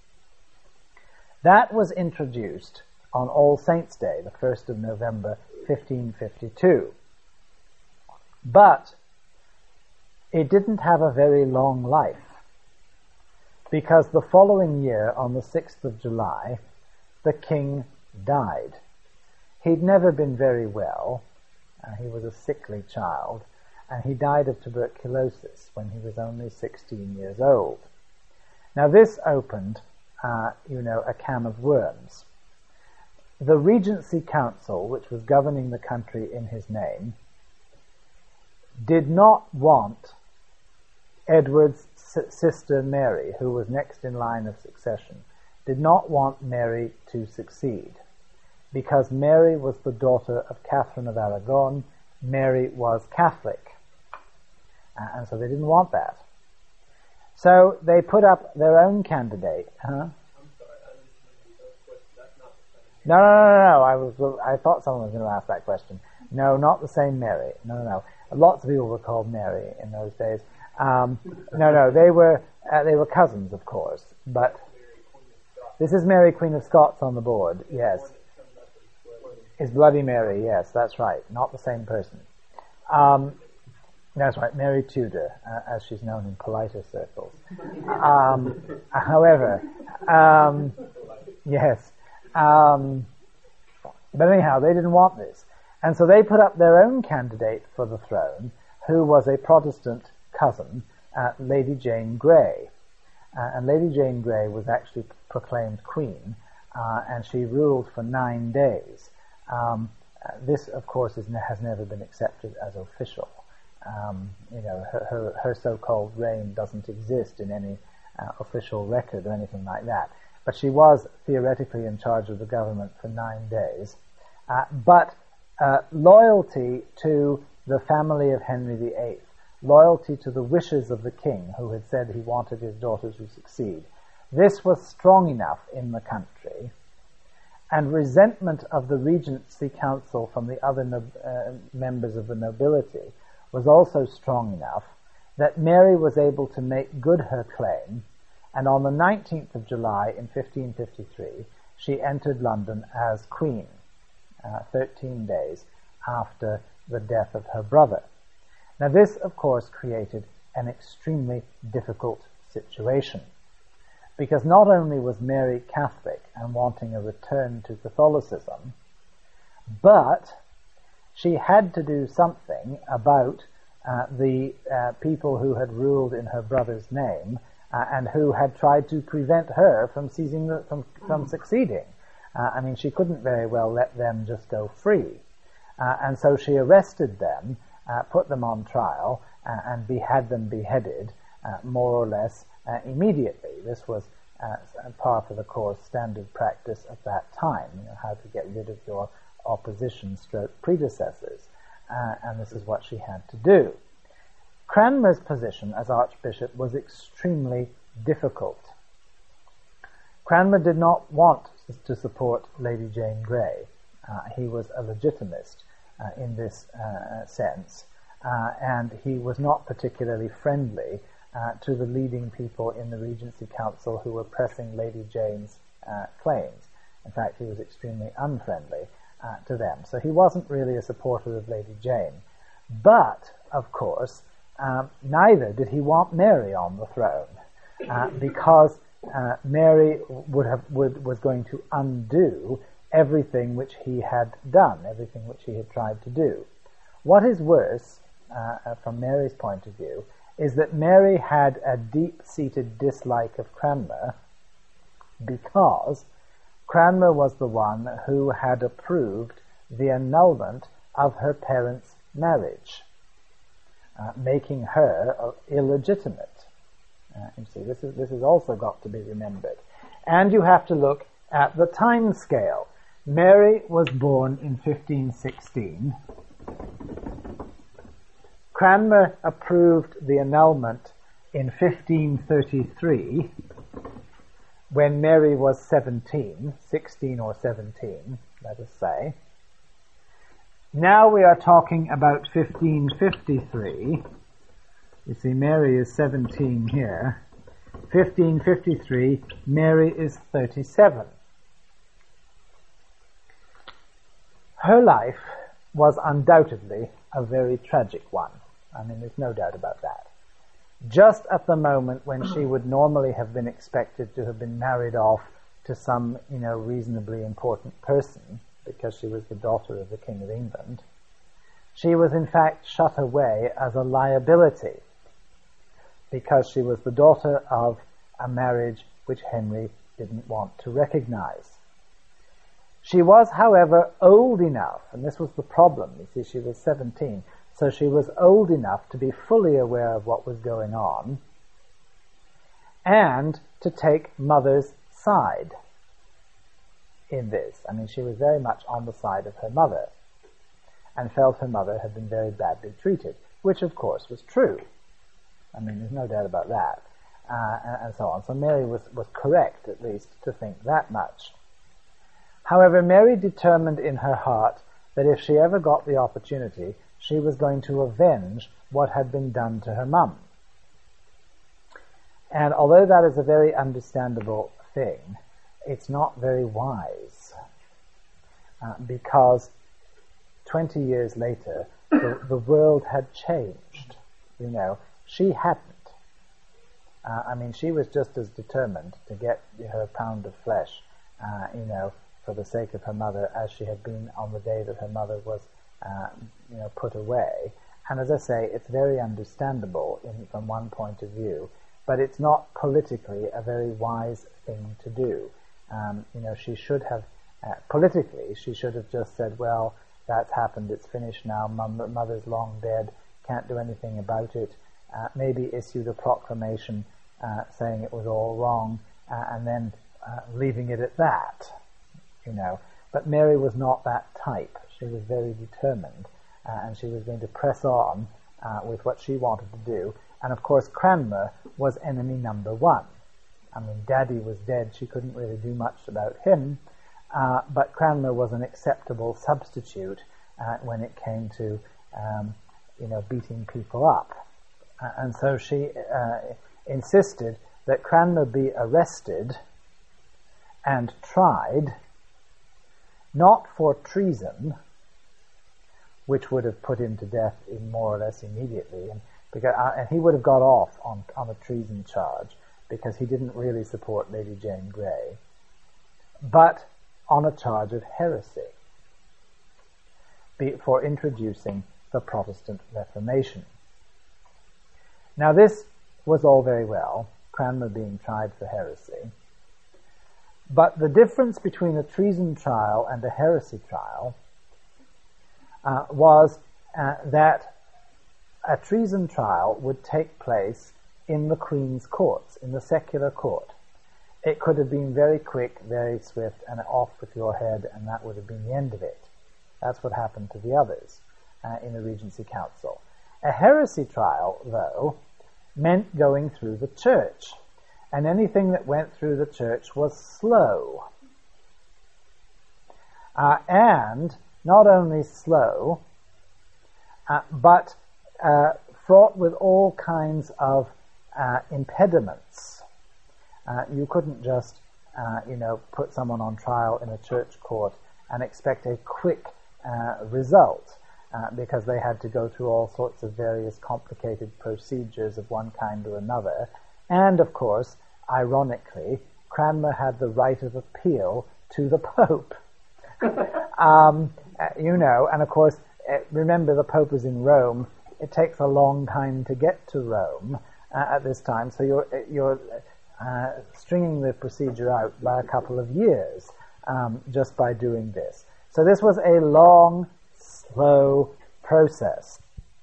That was introduced on All Saints' Day, the first of November, fifteen fifty-two. But it didn't have a very long life, because the following year, on the sixth of July, the king died. He'd never been very well. Uh, he was a sickly child, and he died of tuberculosis when he was only sixteen years old. Now this opened, uh, you know, a can of worms. The Regency Council, which was governing the country in his name, did not want Edward's sister Mary, who was next in line of succession, did not want Mary to succeed, because Mary was the daughter of Catherine of Aragon. Mary was Catholic, uh, and so they didn't want that. So they put up their own candidate. Huh? No, no, no, no, no. I was. I thought someone was going to ask that question. No, not the same Mary. No, no, no. Lots of people were called Mary in those days. Um, no, no, they were uh, they were cousins, of course. But this is Mary, Queen of Scots, on the board. Yes, is Bloody Mary. Yes, that's right. Not the same person. Um, that's right, Mary Tudor, uh, as she's known in politer circles. Um, however, um, yes. Um, but anyhow, they didn't want this, and so they put up their own candidate for the throne, who was a Protestant cousin, uh, Lady Jane Grey. Uh, and Lady Jane Grey was actually proclaimed queen, uh, and she ruled for nine days. Um, uh, this, of course, is ne- has never been accepted as official. Um, you know, her, her, her so-called reign doesn't exist in any uh, official record or anything like that. But she was theoretically in charge of the government for nine days. Uh, but uh, loyalty to the family of Henry the Eighth, loyalty to the wishes of the king, who had said he wanted his daughter to succeed, this was strong enough in the country, and resentment of the Regency Council from the other no- uh, members of the nobility was also strong enough that Mary was able to make good her claim, and on the nineteenth of July in fifteen fifty-three she entered London as queen, uh, thirteen days after the death of her brother. Now this, of course, created an extremely difficult situation, because not only was Mary Catholic and wanting a return to Catholicism, but she had to do something about uh, the uh, people who had ruled in her brother's name uh, and who had tried to prevent her from seizing the, from, from succeeding. Uh, I mean, she couldn't very well let them just go free. Uh, and so she arrested them, uh, put them on trial, uh, and be, had them beheaded uh, more or less uh, immediately. This was uh, part of the course standard practice at that time, you know, how to get rid of your opposition stroke predecessors, uh, and this is what she had to do. Cranmer's position as Archbishop was extremely difficult. Cranmer did not want to support Lady Jane Grey. Uh, he was a legitimist uh, in this uh, sense, uh, and he was not particularly friendly uh, to the leading people in the Regency Council who were pressing Lady Jane's uh, claims. In fact, he was extremely unfriendly uh, to them. So he wasn't really a supporter of Lady Jane. But, of course, um, neither did he want Mary on the throne, uh, because uh, Mary would have would, was going to undo everything which he had done, everything which he had tried to do. What is worse, uh, from Mary's point of view, is that Mary had a deep-seated dislike of Cranmer because Cranmer was the one who had approved the annulment of her parents' marriage, uh, making her uh, illegitimate. Uh, you see, this is this has also got to be remembered. And you have to look at the time scale. Mary was born in fifteen sixteen. Cranmer approved the annulment in fifteen thirty-three, when Mary was seventeen, sixteen or seventeen, let us say. Now we are talking about fifteen fifty-three. You see, Mary is seventeen here. fifteen fifty-three, Mary is thirty-seven. Her life was undoubtedly a very tragic one. I mean, there's no doubt about that. Just at the moment when she would normally have been expected to have been married off to some, you know, reasonably important person, because she was the daughter of the King of England, she was in fact shut away as a liability, because she was the daughter of a marriage which Henry didn't want to recognize. She was, however, old enough, and this was the problem, you see, she was seventeen, so she was old enough to be fully aware of what was going on and to take mother's side in this. I mean, she was very much on the side of her mother and felt her mother had been very badly treated, which of course was true. I mean, there's no doubt about that, uh, and, and so on. So Mary was, was correct, at least, to think that much. However, Mary determined in her heart that if she ever got the opportunity, she was going to avenge what had been done to her mum. And although that is a very understandable thing, it's not very wise, uh, because twenty years later, the, the world had changed. You know, she hadn't. Uh, I mean, she was just as determined to get her pound of flesh, uh, you know, for the sake of her mother, as she had been on the day that her mother was, uh, you know, put away. And as I say, it's very understandable in, from one point of view, but it's not politically a very wise thing to do. Um, you know, she should have, uh, politically, she should have just said, well, that's happened, it's finished now, Mum, mother's long dead, can't do anything about it. Uh, maybe issued a proclamation uh, saying it was all wrong, uh, and then uh, leaving it at that, you know. But Mary was not that type. She was very determined, uh, and she was going to press on uh, with what she wanted to do. And of course, Cranmer was enemy number one. I mean, Daddy was dead, she couldn't really do much about him, uh, but Cranmer was an acceptable substitute uh, when it came to, um, you know, beating people up. Uh, and so she uh, insisted that Cranmer be arrested and tried, not for treason, which would have put him to death in more or less immediately, and, because, uh, and he would have got off on, on a treason charge, because he didn't really support Lady Jane Grey, but on a charge of heresy be, for introducing the Protestant Reformation. Now this was all very well, Cranmer being tried for heresy, but the difference between a treason trial and a heresy trial uh, was uh, that a treason trial would take place in the Queen's courts, in the secular court. It could have been very quick, very swift, and off with your head, and that would have been the end of it. That's what happened to the others uh, in the Regency Council. A heresy trial, though, meant going through the church, and anything that went through the church was slow. Uh, and not only slow, uh, but uh, fraught with all kinds of uh, impediments. Uh, you couldn't just, uh, you know, put someone on trial in a church court and expect a quick uh, result, uh, because they had to go through all sorts of various complicated procedures of one kind or another. And, of course, ironically, Cranmer had the right of appeal to the Pope. um, you know, and of course, remember the Pope was in Rome. It takes a long time to get to Rome uh, at this time, so you're you're uh, stringing the procedure out by a couple of years um, just by doing this. So this was a long, slow process.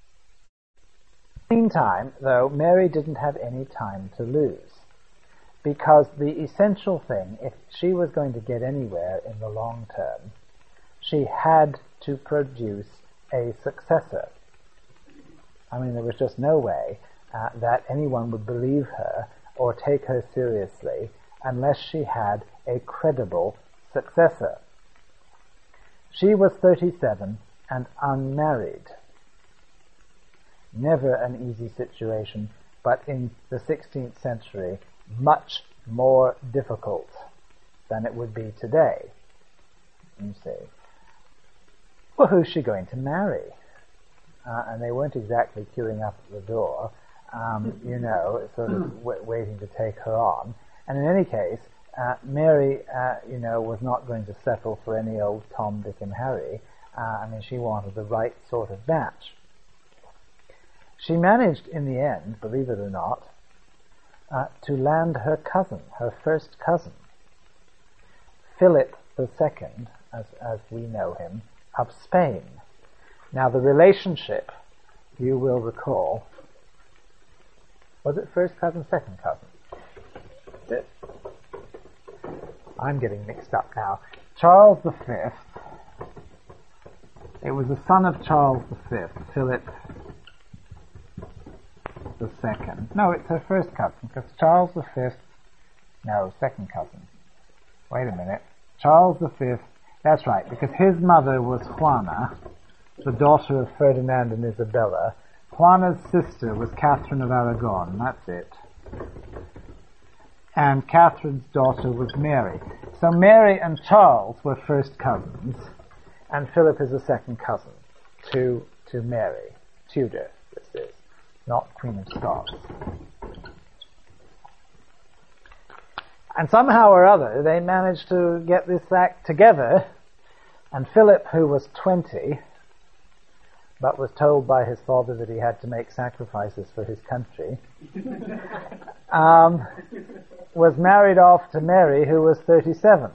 Meantime, though, Mary didn't have any time to lose, because the essential thing, if she was going to get anywhere in the long term, she had to produce a successor. I mean, there was just no way uh, that anyone would believe her or take her seriously unless she had a credible successor. She was thirty-seven and unmarried. Never an easy situation, but in the sixteenth century, much more difficult than it would be today. You see. Well, who's she going to marry? Uh, and they weren't exactly queuing up at the door, um, you know, sort of w- waiting to take her on. And in any case, uh, Mary, uh, you know, was not going to settle for any old Tom, Dick, and Harry. Uh, I mean, she wanted the right sort of match. She managed, in the end, believe it or not, uh, to land her cousin, her first cousin, Philip the Second, as, as we know him, of Spain. Now, the relationship, you will recall, was it first cousin, second cousin? It, I'm getting mixed up now. Charles the Fifth, it was the son of Charles the Fifth, Philip the Second. No, it's her first cousin, because Charles the Fifth, no, second cousin. Wait a minute. Charles the Fifth, that's right, because his mother was Juana, the daughter of Ferdinand and Isabella. Juana's sister was Catherine of Aragon, that's it. And Catherine's daughter was Mary. So Mary and Charles were first cousins, and Philip is a second cousin to, to Mary, Tudor, this is, not Queen of Scots. And somehow or other, they managed to get this act together, and Philip, who was twenty, but was told by his father that he had to make sacrifices for his country, um, was married off to Mary, who was thirty-seven.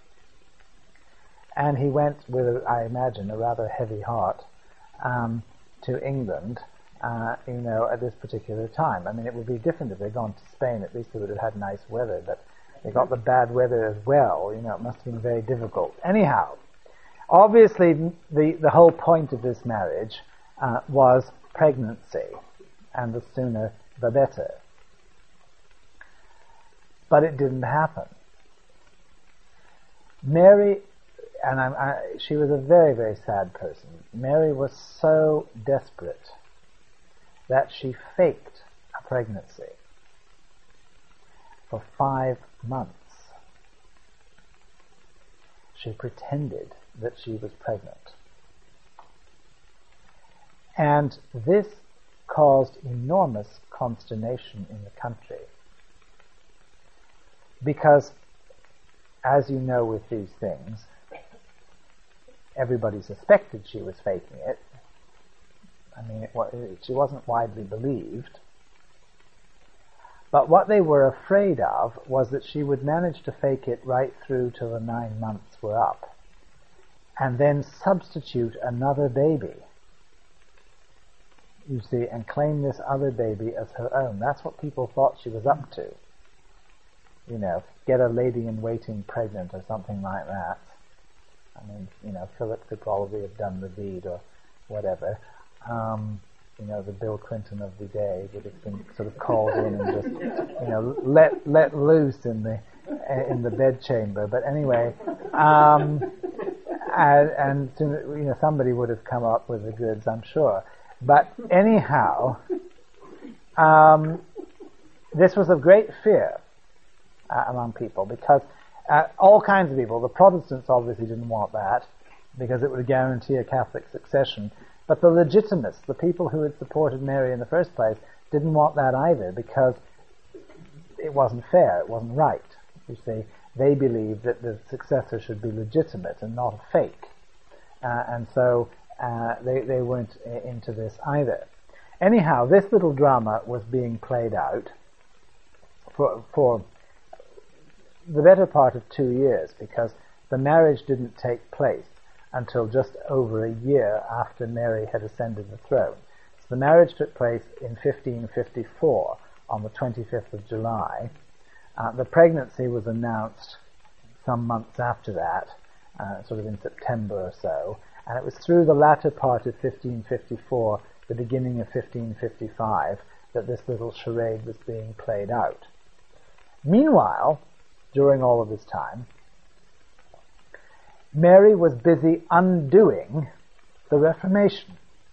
And he went with, I imagine, a rather heavy heart um, to England, uh, you know, at this particular time. I mean, it would be different if they'd gone to Spain. At least they would have had nice weather, but they got the bad weather as well. You know, it must have been very difficult. Anyhow, obviously, the, the whole point of this marriage uh, was pregnancy, and the sooner the better. But it didn't happen. Mary, and I, I, she was a very, very sad person. Mary was so desperate that she faked a pregnancy for five months. She pretended that she was pregnant. And this caused enormous consternation in the country. Because, as you know with these things, everybody suspected she was faking it. I mean, it, it, she wasn't widely believed. But what they were afraid of was that she would manage to fake it right through till the nine months were up, and then substitute another baby. you see, and claim this other baby as her own. That's what people thought she was up to. You know, get a lady-in-waiting pregnant or something like that. I mean, you know, Philip could probably have done the deed or whatever. Um, you know, the Bill Clinton of the day would have been sort of called in and just, you know, let let loose in the in the bedchamber. But anyway, um, and, and you know, somebody would have come up with the goods, I'm sure. But anyhow, um, this was of great fear uh, among people, because uh, all kinds of people, the Protestants obviously didn't want that, because it would guarantee a Catholic succession. But the legitimists, the people who had supported Mary in the first place, didn't want that either, because it wasn't fair, it wasn't right. You see, they believed that the successor should be legitimate and not a fake. Uh, and so uh, they, they weren't uh, into this either. Anyhow, this little drama was being played out for, for the better part of two years, because the marriage didn't take place until just over a year after Mary had ascended the throne. So the marriage took place in fifteen fifty-four, on the twenty-fifth of July. Uh, the pregnancy was announced some months after that, uh, sort of in September or so, and it was through the latter part of fifteen fifty-four, the beginning of fifteen fifty-five, that this little charade was being played out. Meanwhile, during all of this time, Mary was busy undoing the Reformation.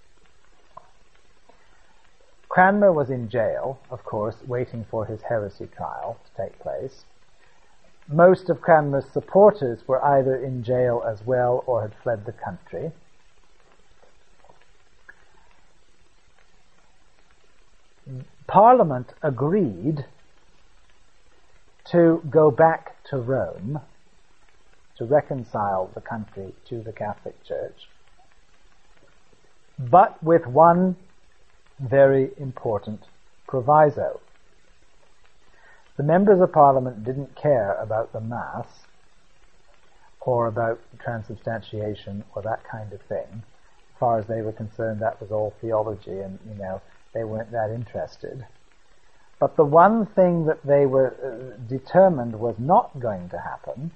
Cranmer was in jail, of course, waiting for his heresy trial to take place. Most of Cranmer's supporters were either in jail as well or had fled the country. Parliament agreed to go back to Rome to reconcile the country to the Catholic Church, but with one very important proviso. The members of Parliament didn't care about the Mass or about transubstantiation or that kind of thing. As far as they were concerned, that was all theology, and, you know, they weren't that interested. But the one thing that they were uh, determined was not going to happen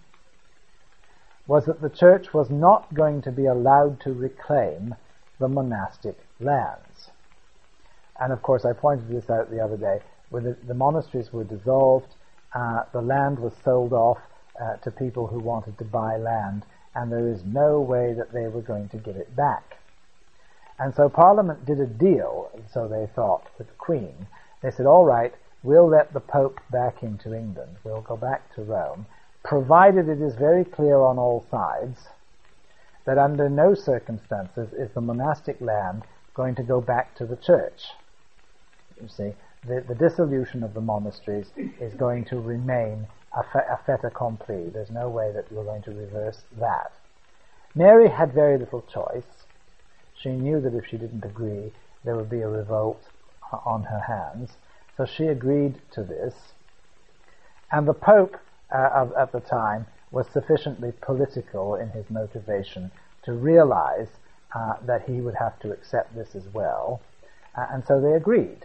was that the Church was not going to be allowed to reclaim the monastic lands. And of course, I pointed this out the other day, when the, the monasteries were dissolved, uh, the land was sold off uh, to people who wanted to buy land, and there is no way that they were going to give it back. And so Parliament did a deal, so they thought, with the Queen. They said, all right, we'll let the Pope back into England, we'll go back to Rome, provided it is very clear on all sides that under no circumstances is the monastic land going to go back to the Church. You see, the, the dissolution of the monasteries is going to remain a, fa- a fait accompli. There's no way that you're going to reverse that. Mary had very little choice. She knew that if she didn't agree, there would be a revolt on her hands. So she agreed to this. And the Pope uh, of, at the time was sufficiently political in his motivation to realize uh, that he would have to accept this as well. Uh, and so they agreed.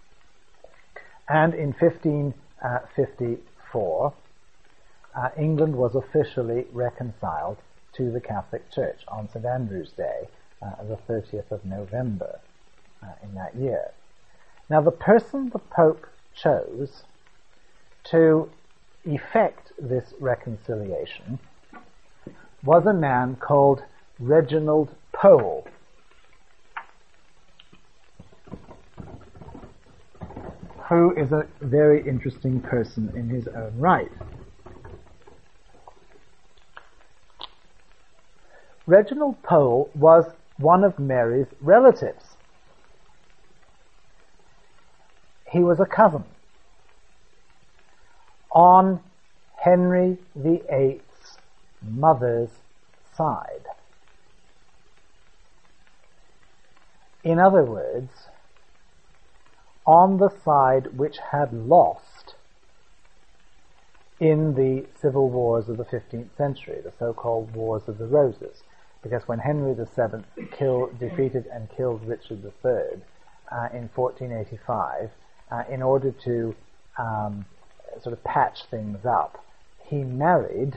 And in fifteen fifty-four, uh, England was officially reconciled to the Catholic Church on Saint Andrew's Day, uh, the thirtieth of November uh, in that year. Now, the person the Pope chose to effect this reconciliation was a man called Reginald Pole. Who is a very interesting person in his own right. Reginald Pole was one of Mary's relatives. He was a cousin on Henry the Eighth's mother's side. In other words, on the side which had lost in the civil wars of the fifteenth century, the so-called Wars of the Roses. Because when Henry the Seventh killed, defeated and killed Richard the Third, uh, in fourteen eighty-five, uh, in order to um, sort of patch things up, he married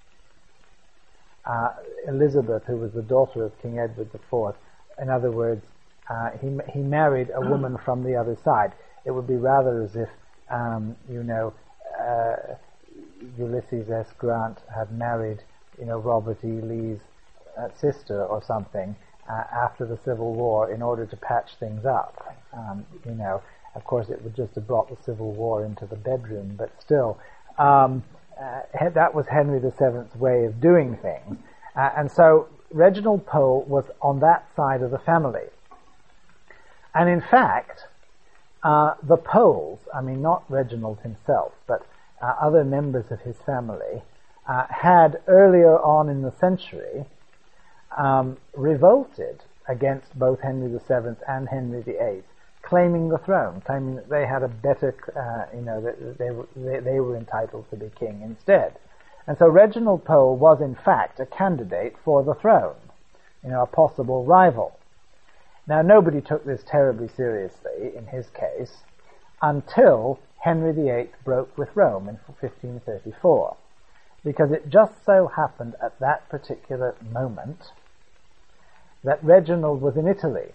uh, Elizabeth, who was the daughter of King Edward the Fourth. In other words, uh, he he married a woman from the other side. It would be rather as if, um, you know, uh, Ulysses S. Grant had married, you know, Robert E. Lee's uh, sister or something uh, after the Civil War in order to patch things up. Um, you know, of course, it would just have brought the Civil War into the bedroom, but still, um, uh, that was Henry the Seventh's way of doing things. Uh, and so Reginald Pole was on that side of the family. And in fact, uh, the Poles, I mean, not Reginald himself, but uh, other members of his family, uh, had earlier on in the century um, revolted against both Henry the Seventh and Henry the Eighth, claiming the throne, claiming that they had a better, uh, you know, that they were, they, they were entitled to be king instead. And so Reginald Pole was in fact a candidate for the throne, you know, a possible rival. Now, nobody took this terribly seriously in his case until Henry the Eighth broke with Rome in fifteen thirty-four, because it just so happened at that particular moment that Reginald was in Italy,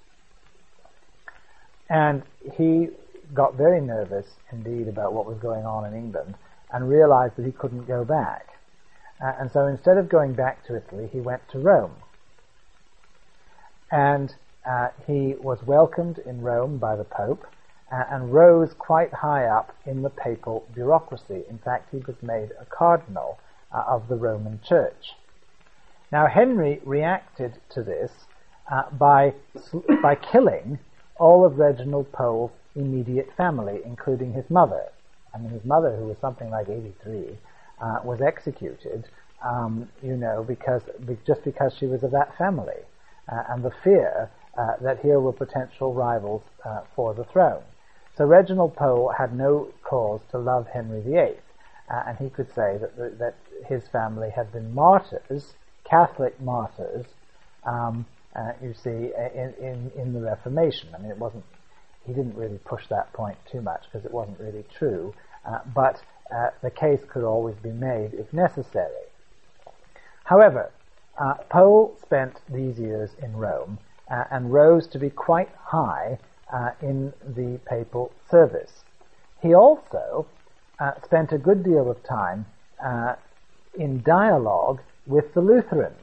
and he got very nervous indeed about what was going on in England and realized that he couldn't go back. Uh, and so instead of going back to Italy, he went to Rome. And uh, he was welcomed in Rome by the Pope uh, and rose quite high up in the papal bureaucracy. In fact, he was made a cardinal uh, of the Roman Church. Now, Henry reacted to this uh, by, by killing all of Reginald Pole's immediate family, including his mother. I mean, his mother, who was something like eighty-three, uh, was executed, um, you know, because just because she was of that family, uh, and the fear uh, that here were potential rivals uh, for the throne. So Reginald Pole had no cause to love Henry the Eighth, uh, and he could say that that his family had been martyrs, Catholic martyrs, um, uh, you see, in, in in the Reformation. I mean, it wasn't. He didn't really push that point too much because it wasn't really true, uh, but uh, the case could always be made if necessary. However, uh, Pole spent these years in Rome uh, and rose to be quite high uh, in the papal service. He also uh, spent a good deal of time uh, in dialogue with the Lutherans,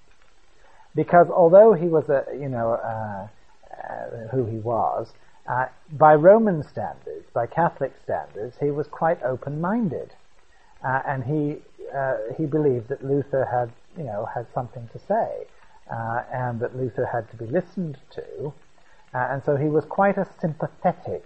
because although he was a, you know, uh, uh, who he was, Uh, by Roman standards, by Catholic standards, he was quite open-minded, uh, and he uh, he believed that Luther had, you know, had something to say, uh, and that Luther had to be listened to, uh, and so he was quite a sympathetic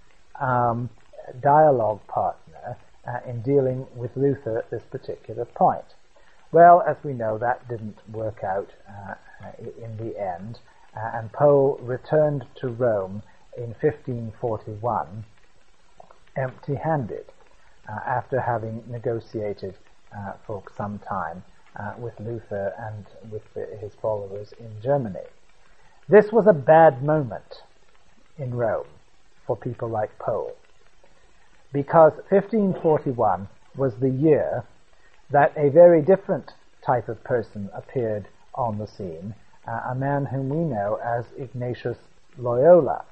um, dialogue partner uh, in dealing with Luther at this particular point. Well, as we know, that didn't work out uh, in the end, uh, and Pole returned to Rome in fifteen forty-one, empty-handed, uh, after having negotiated uh, for some time uh, with Luther and with the, his followers in Germany. This was a bad moment in Rome for people like Pole, because fifteen forty-one was the year that a very different type of person appeared on the scene, uh, a man whom we know as Ignatius Loyola.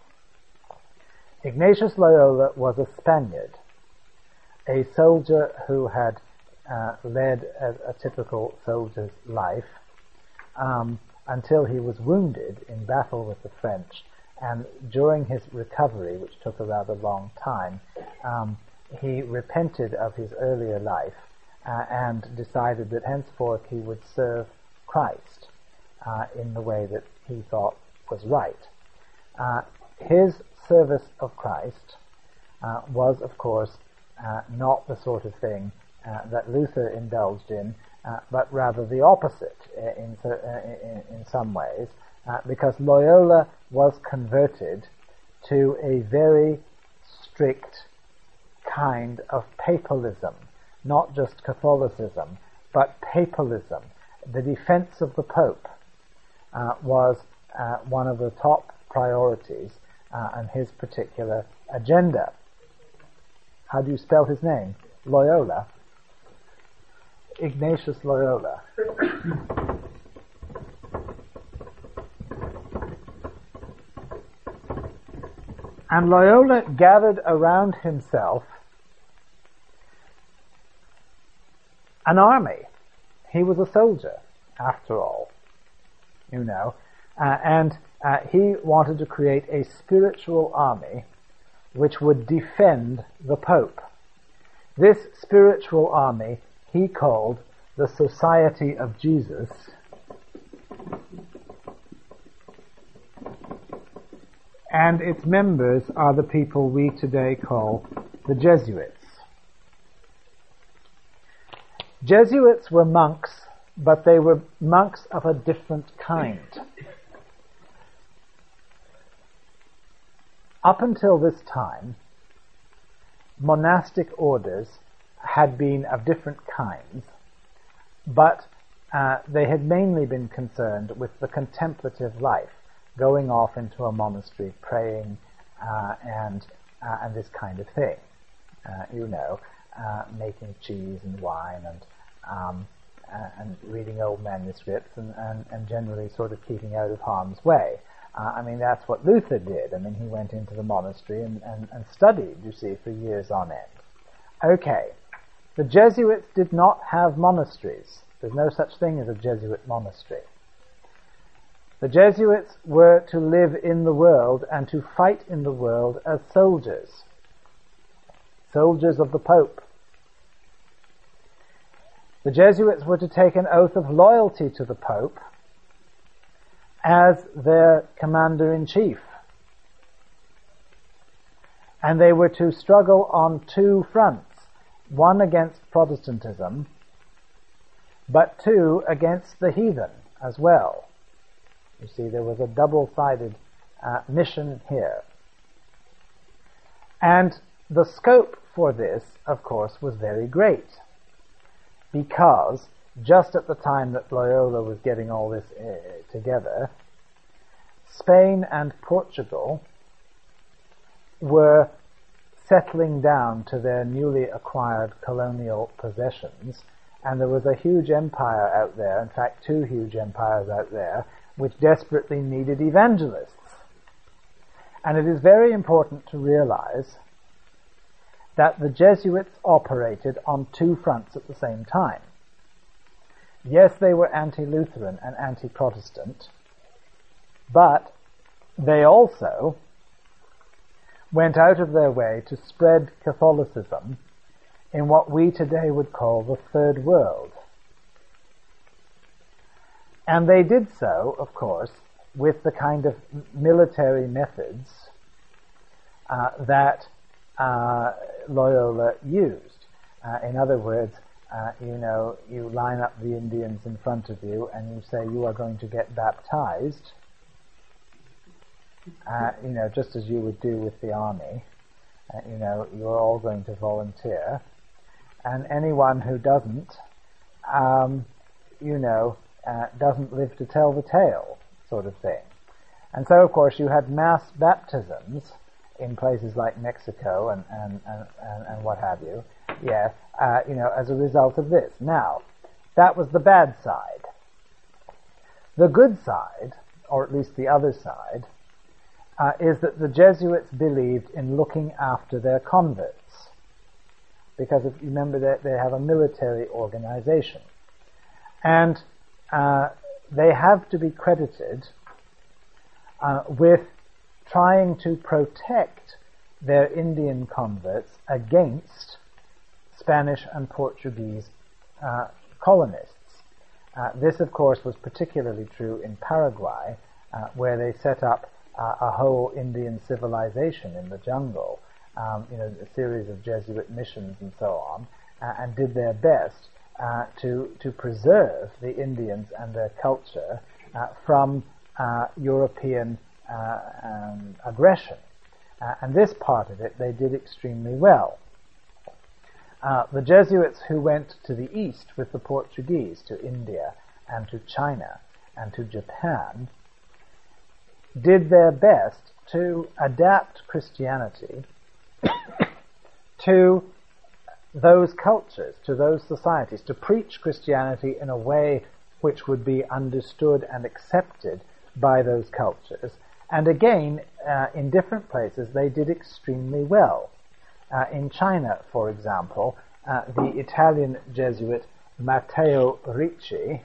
Ignatius Loyola was a Spaniard, a soldier who had uh, led a, a typical soldier's life um, until he was wounded in battle with the French, and during his recovery, which took a rather long time, um, he repented of his earlier life uh, and decided that henceforth he would serve Christ uh, in the way that he thought was right. Uh, his service of Christ uh, was, of course, uh, not the sort of thing uh, that Luther indulged in, uh, but rather the opposite uh, in, uh, in, in some ways, uh, because Loyola was converted to a very strict kind of papalism, not just Catholicism, but papalism. The defense of the Pope uh, was uh, one of the top priorities uh, and his particular agenda. How do you spell his name? Loyola. Ignatius Loyola. And Loyola gathered around himself an army. He was a soldier, after all, you know, uh, and uh, he wanted to create a spiritual army which would defend the Pope. This spiritual army he called the Society of Jesus, and its members are the people we today call the Jesuits. Jesuits were monks, but they were monks of a different kind. Up until this time, monastic orders had been of different kinds, but uh, they had mainly been concerned with the contemplative life, going off into a monastery, praying, uh, and uh, and this kind of thing. Uh, you know, uh, making cheese and wine, and um, uh, and reading old manuscripts, and, and, and generally sort of keeping out of harm's way. Uh, I mean, that's what Luther did. I mean, he went into the monastery and, and, and studied, you see, for years on end. Okay, the Jesuits did not have monasteries. There's no such thing as a Jesuit monastery. The Jesuits were to live in the world and to fight in the world as soldiers. Soldiers of the Pope. The Jesuits were to take an oath of loyalty to the Pope as their commander-in-chief. And they were to struggle on two fronts, one against Protestantism, but two against the heathen as well. You see, there was a double-sided uh, mission here. And the scope for this, of course, was very great, because just at the time that Loyola was getting all this uh, together, Spain and Portugal were settling down to their newly acquired colonial possessions, and there was a huge empire out there, in fact two huge empires out there, which desperately needed evangelists. And it is very important to realize that the Jesuits operated on two fronts at the same time. Yes, they were anti-Lutheran and anti-Protestant, but they also went out of their way to spread Catholicism in what we today would call the Third World. And they did so, of course, with the kind of military methods uh, that uh, Loyola used. Uh, in other words, uh, you know, you line up the Indians in front of you and you say you are going to get baptized, uh, you know, just as you would do with the army. Uh, you know, you're all going to volunteer, and anyone who doesn't, um, you know, uh, doesn't live to tell the tale, sort of thing. And so, of course, you had mass baptisms in places like Mexico and, and, and, and, and what have you, yeah, uh, you know, as a result of this. Now, that was the bad side. The good side, or at least the other side, uh, is that the Jesuits believed in looking after their converts. Because if you remember that they have a military organization. And uh, they have to be credited uh, with trying to protect their Indian converts against Spanish and Portuguese uh, colonists. Uh, this, of course, was particularly true in Paraguay, uh, where they set up uh, a whole Indian civilization in the jungle, um, you know, a series of Jesuit missions and so on, uh, and did their best uh, to to preserve the Indians and their culture uh, from uh, European uh, um, aggression. Uh, and this part of it they did extremely well. Uh, the Jesuits who went to the east with the Portuguese, to India and to China and to Japan, did their best to adapt Christianity to those cultures, to those societies, to preach Christianity in a way which would be understood and accepted by those cultures. And again, uh, in different places, they did extremely well. Uh, in China, for example, uh, the Italian Jesuit Matteo Ricci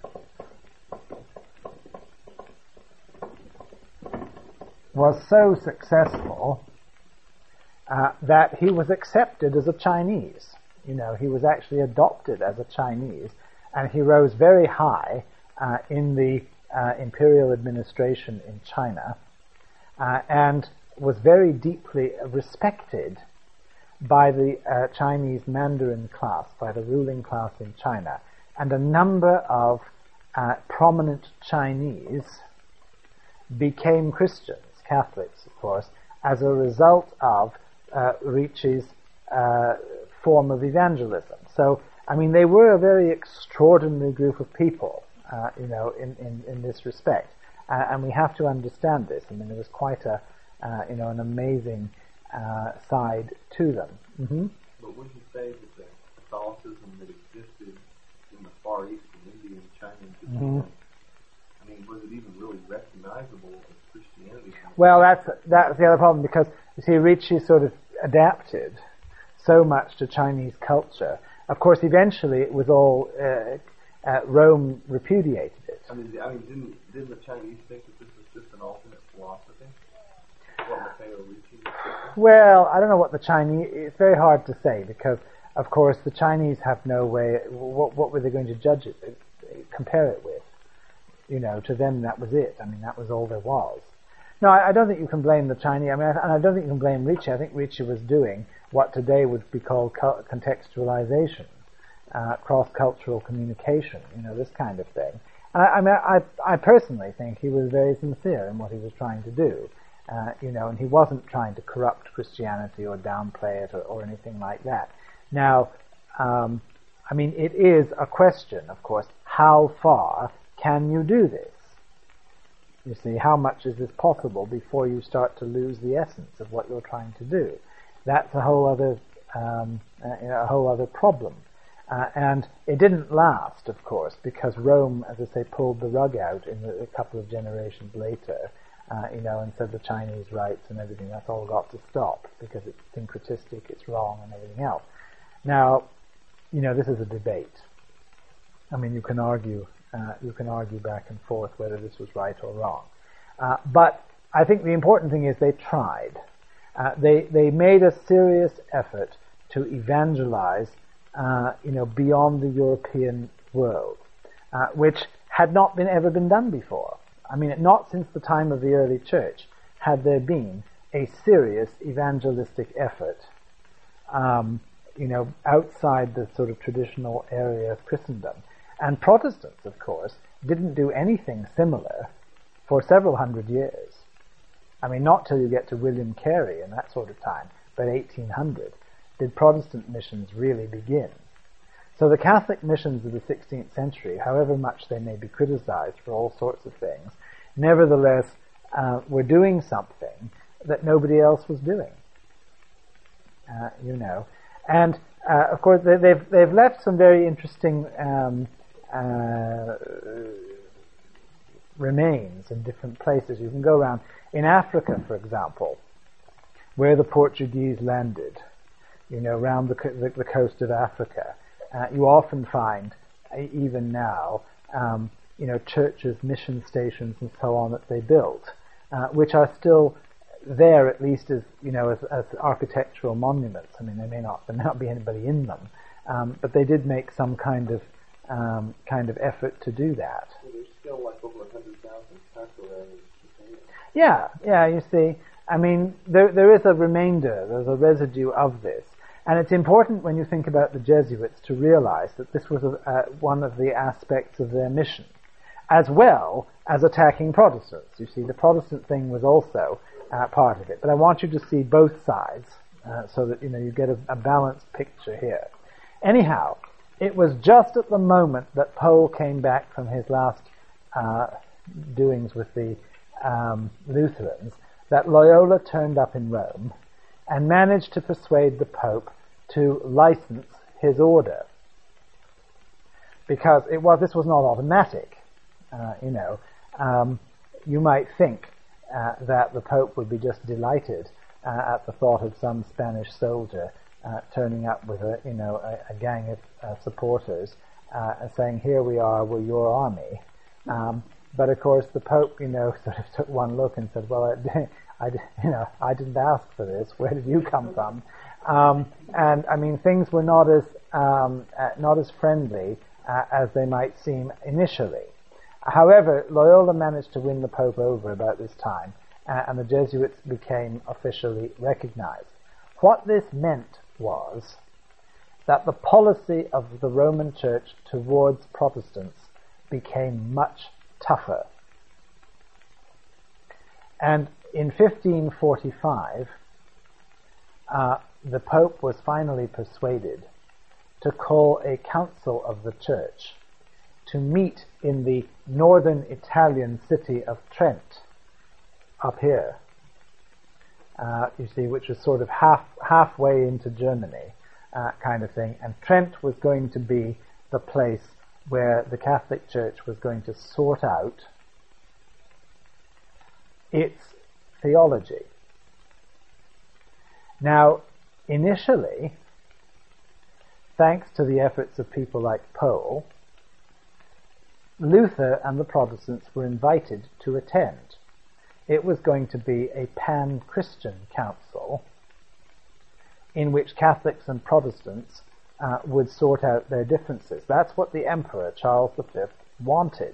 was so successful uh, that he was accepted as a Chinese. You know, he was actually adopted as a Chinese, and he rose very high uh, in the uh, imperial administration in China, uh, and was very deeply respected by the uh, Chinese Mandarin class, by the ruling class in China. And a number of uh, prominent Chinese became Christians, Catholics, of course, as a result of uh, Ricci's uh, form of evangelism. So, I mean, they were a very extraordinary group of people, uh, you know, in, in, in this respect. Uh, and we have to understand this. I mean, there was quite a, uh, you know, an amazing uh, side to them. Mm-hmm. But would you say that the Catholicism that existed in the Far East, in India and China and Japan, mm-hmm. I mean, was it even really recognizable as Christianity? Well, that's that's the other problem, because you see, Ricci sort of adapted so much to Chinese culture. Of course, eventually it was all uh, uh, Rome repudiated it. I mean, I mean, didn't didn't the Chinese think that this was just an alternate philosophy? What Matteo Ricci was thinking? Well, I don't know what the Chinese. It's very hard to say, because, of course, the Chinese have no way. What, what were they going to judge it, compare it with? You know, to them that was it. I mean, that was all there was. No, I, I don't think you can blame the Chinese. I mean, I, and I don't think you can blame Ricci. I think Ricci was doing what today would be called contextualization, uh, cross-cultural communication. You know, this kind of thing. And I, I mean, I, I personally think he was very sincere in what he was trying to do. Uh, you know, and he wasn't trying to corrupt Christianity or downplay it or, or anything like that. Now, um, I mean, it is a question, of course, how far can you do this? You see, how much is this possible before you start to lose the essence of what you're trying to do? That's a whole other, um, uh, you know, a whole other problem. Uh, and it didn't last, of course, because Rome, as I say, pulled the rug out in the, a couple of generations later. Uh, you know, and said the Chinese rights and everything, that's all got to stop, because it's syncretistic, it's wrong, and everything else. Now, you know, this is a debate. I mean, you can argue, uh, you can argue back and forth whether this was right or wrong. Uh, but I think the important thing is they tried. Uh, they they made a serious effort to evangelize, uh, you know, beyond the European world, uh, which had not been ever been done before. I mean, not since the time of the early church had there been a serious evangelistic effort, um, you know, outside the sort of traditional area of Christendom. And Protestants, of course, didn't do anything similar for several hundred years. I mean, not till you get to William Carey and that sort of time, but eighteen hundred, did Protestant missions really begin. So the Catholic missions of the sixteenth century, however much they may be criticized for all sorts of things, nevertheless uh, were doing something that nobody else was doing. Uh, you know, and uh, of course they, they've they've left some very interesting um, uh, remains in different places. You can go around in Africa, for example, where the Portuguese landed. You know, around the the, the coast of Africa. Uh, you often find, uh, even now, um, you know, churches, mission stations, and so on that they built, uh, which are still there, at least as you know, as, as architectural monuments. I mean, there may not there may not be anybody in them, um, but they did make some kind of um, kind of effort to do that. So there's still like over a hundred thousand pastorales. Yeah, yeah. You see, I mean, there there is a remainder, there's a residue of this. And it's important when you think about the Jesuits to realize that this was a, uh, one of the aspects of their mission, as well as attacking Protestants. You see, the Protestant thing was also uh, part of it. But I want you to see both sides uh, so that, you know, you get a, a balanced picture here. Anyhow, it was just at the moment that Pole came back from his last uh, doings with the um, Lutherans that Loyola turned up in Rome and managed to persuade the Pope to license his order. Because it was, this was not automatic, uh, you know. Um, you might think uh, that the Pope would be just delighted uh, at the thought of some Spanish soldier uh, turning up with a, you know, a, a gang of uh, supporters uh, and saying, "Here we are, we're your army." Um, but of course, the Pope, you know, sort of took one look and said, "Well, I, I, you know, I didn't ask for this. Where did you come from?" Um, and I mean, things were not as um, uh, not as friendly uh, as they might seem initially. However, Loyola managed to win the Pope over about this time, uh, and the Jesuits became officially recognized. What this meant was that the policy of the Roman Church towards Protestants became much tougher. And in fifteen forty-five, uh, the Pope was finally persuaded to call a council of the Church to meet in the northern Italian city of Trent, up here, uh, you see, which was sort of half halfway into Germany, uh, kind of thing. And Trent was going to be the place where the Catholic Church was going to sort out its theology. Now, initially, thanks to the efforts of people like Pole, Luther and the Protestants were invited to attend. It was going to be a pan-Christian council in which Catholics and Protestants uh, would sort out their differences. That's what the Emperor, Charles the Fifth, wanted.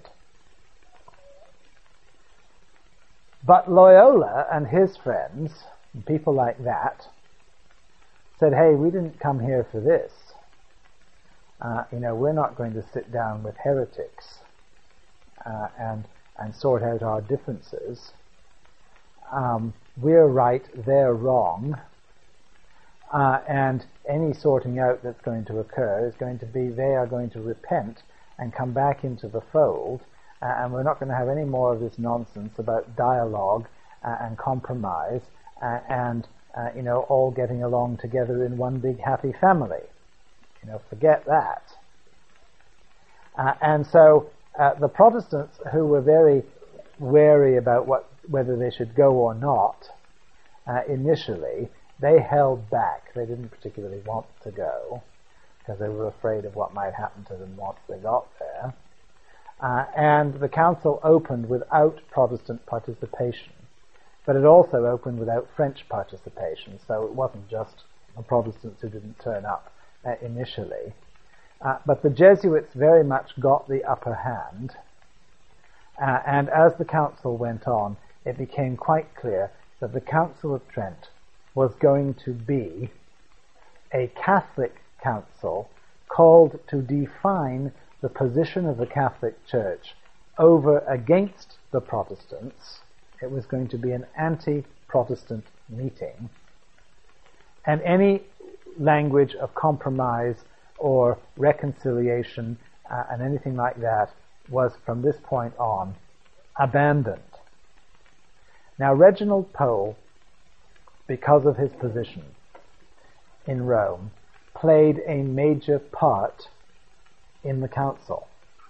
But Loyola and his friends, and people like that, said, "Hey, we didn't come here for this. Uh, you know, we're not going to sit down with heretics uh, and and sort out our differences. Um, we're right, they're wrong, uh, and any sorting out that's going to occur is going to be they are going to repent and come back into the fold, uh, and we're not going to have any more of this nonsense about dialogue uh, and compromise uh, and uh, you know, all getting along together in one big happy family. You know, forget that." Uh, and so uh, the Protestants, who were very wary about what whether they should go or not, uh, initially, they held back. They didn't particularly want to go because they were afraid of what might happen to them once they got there. Uh, and the council opened without Protestant participation, but it also opened without French participation, so it wasn't just the Protestants who didn't turn up uh, initially. Uh, but the Jesuits very much got the upper hand, uh, and as the council went on, it became quite clear that the Council of Trent was going to be a Catholic council called to define the position of the Catholic Church over against the Protestants. It was going to be an anti-Protestant meeting, and any language of compromise or reconciliation uh, and anything like that was from this point on abandoned. Now, Reginald Pole, because of his position in Rome, played a major part in the council.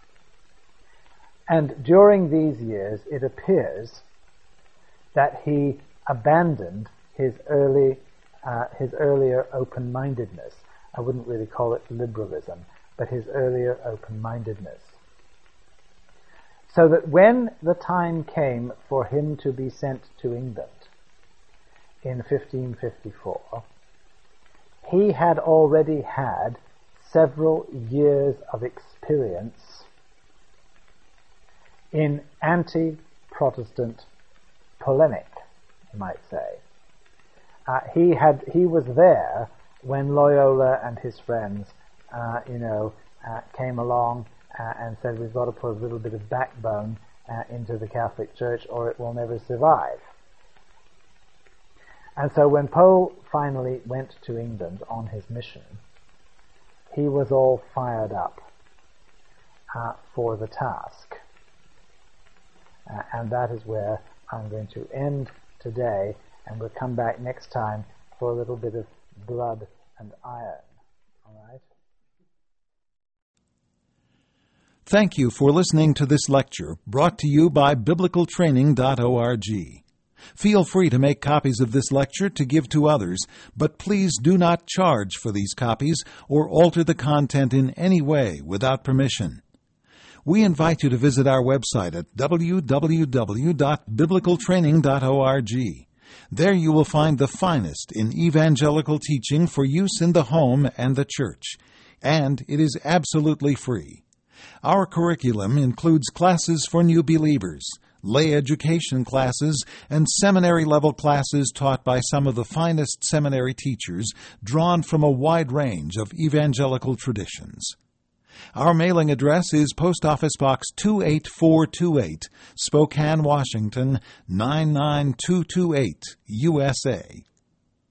And during these years, it appears that he abandoned his early, uh, his earlier open-mindedness. I wouldn't really call it liberalism, but his earlier open-mindedness. So that when the time came for him to be sent to England in fifteen fifty-four, he had already had several years of experience in anti-Protestant polemic, you might say. Uh, he had he was there when Loyola and his friends, uh, you know, uh, came along uh, and said, "We've got to put a little bit of backbone uh, into the Catholic Church, or it will never survive." And so when Pole finally went to England on his mission, he was all fired up uh, for the task. Uh, and that is where I'm going to end today, and we'll come back next time for a little bit of blood and iron. All right? Thank you for listening to this lecture brought to you by biblical training dot org. Feel free to make copies of this lecture to give to others, but please do not charge for these copies or alter the content in any way without permission. We invite you to visit our website at w w w dot biblical training dot org. There you will find the finest in evangelical teaching for use in the home and the church, and it is absolutely free. Our curriculum includes classes for new believers, lay education classes, and seminary-level classes taught by some of the finest seminary teachers drawn from a wide range of evangelical traditions. Our mailing address is Post Office Box two eight four two eight, Spokane, Washington, nine nine two two eight, U S A.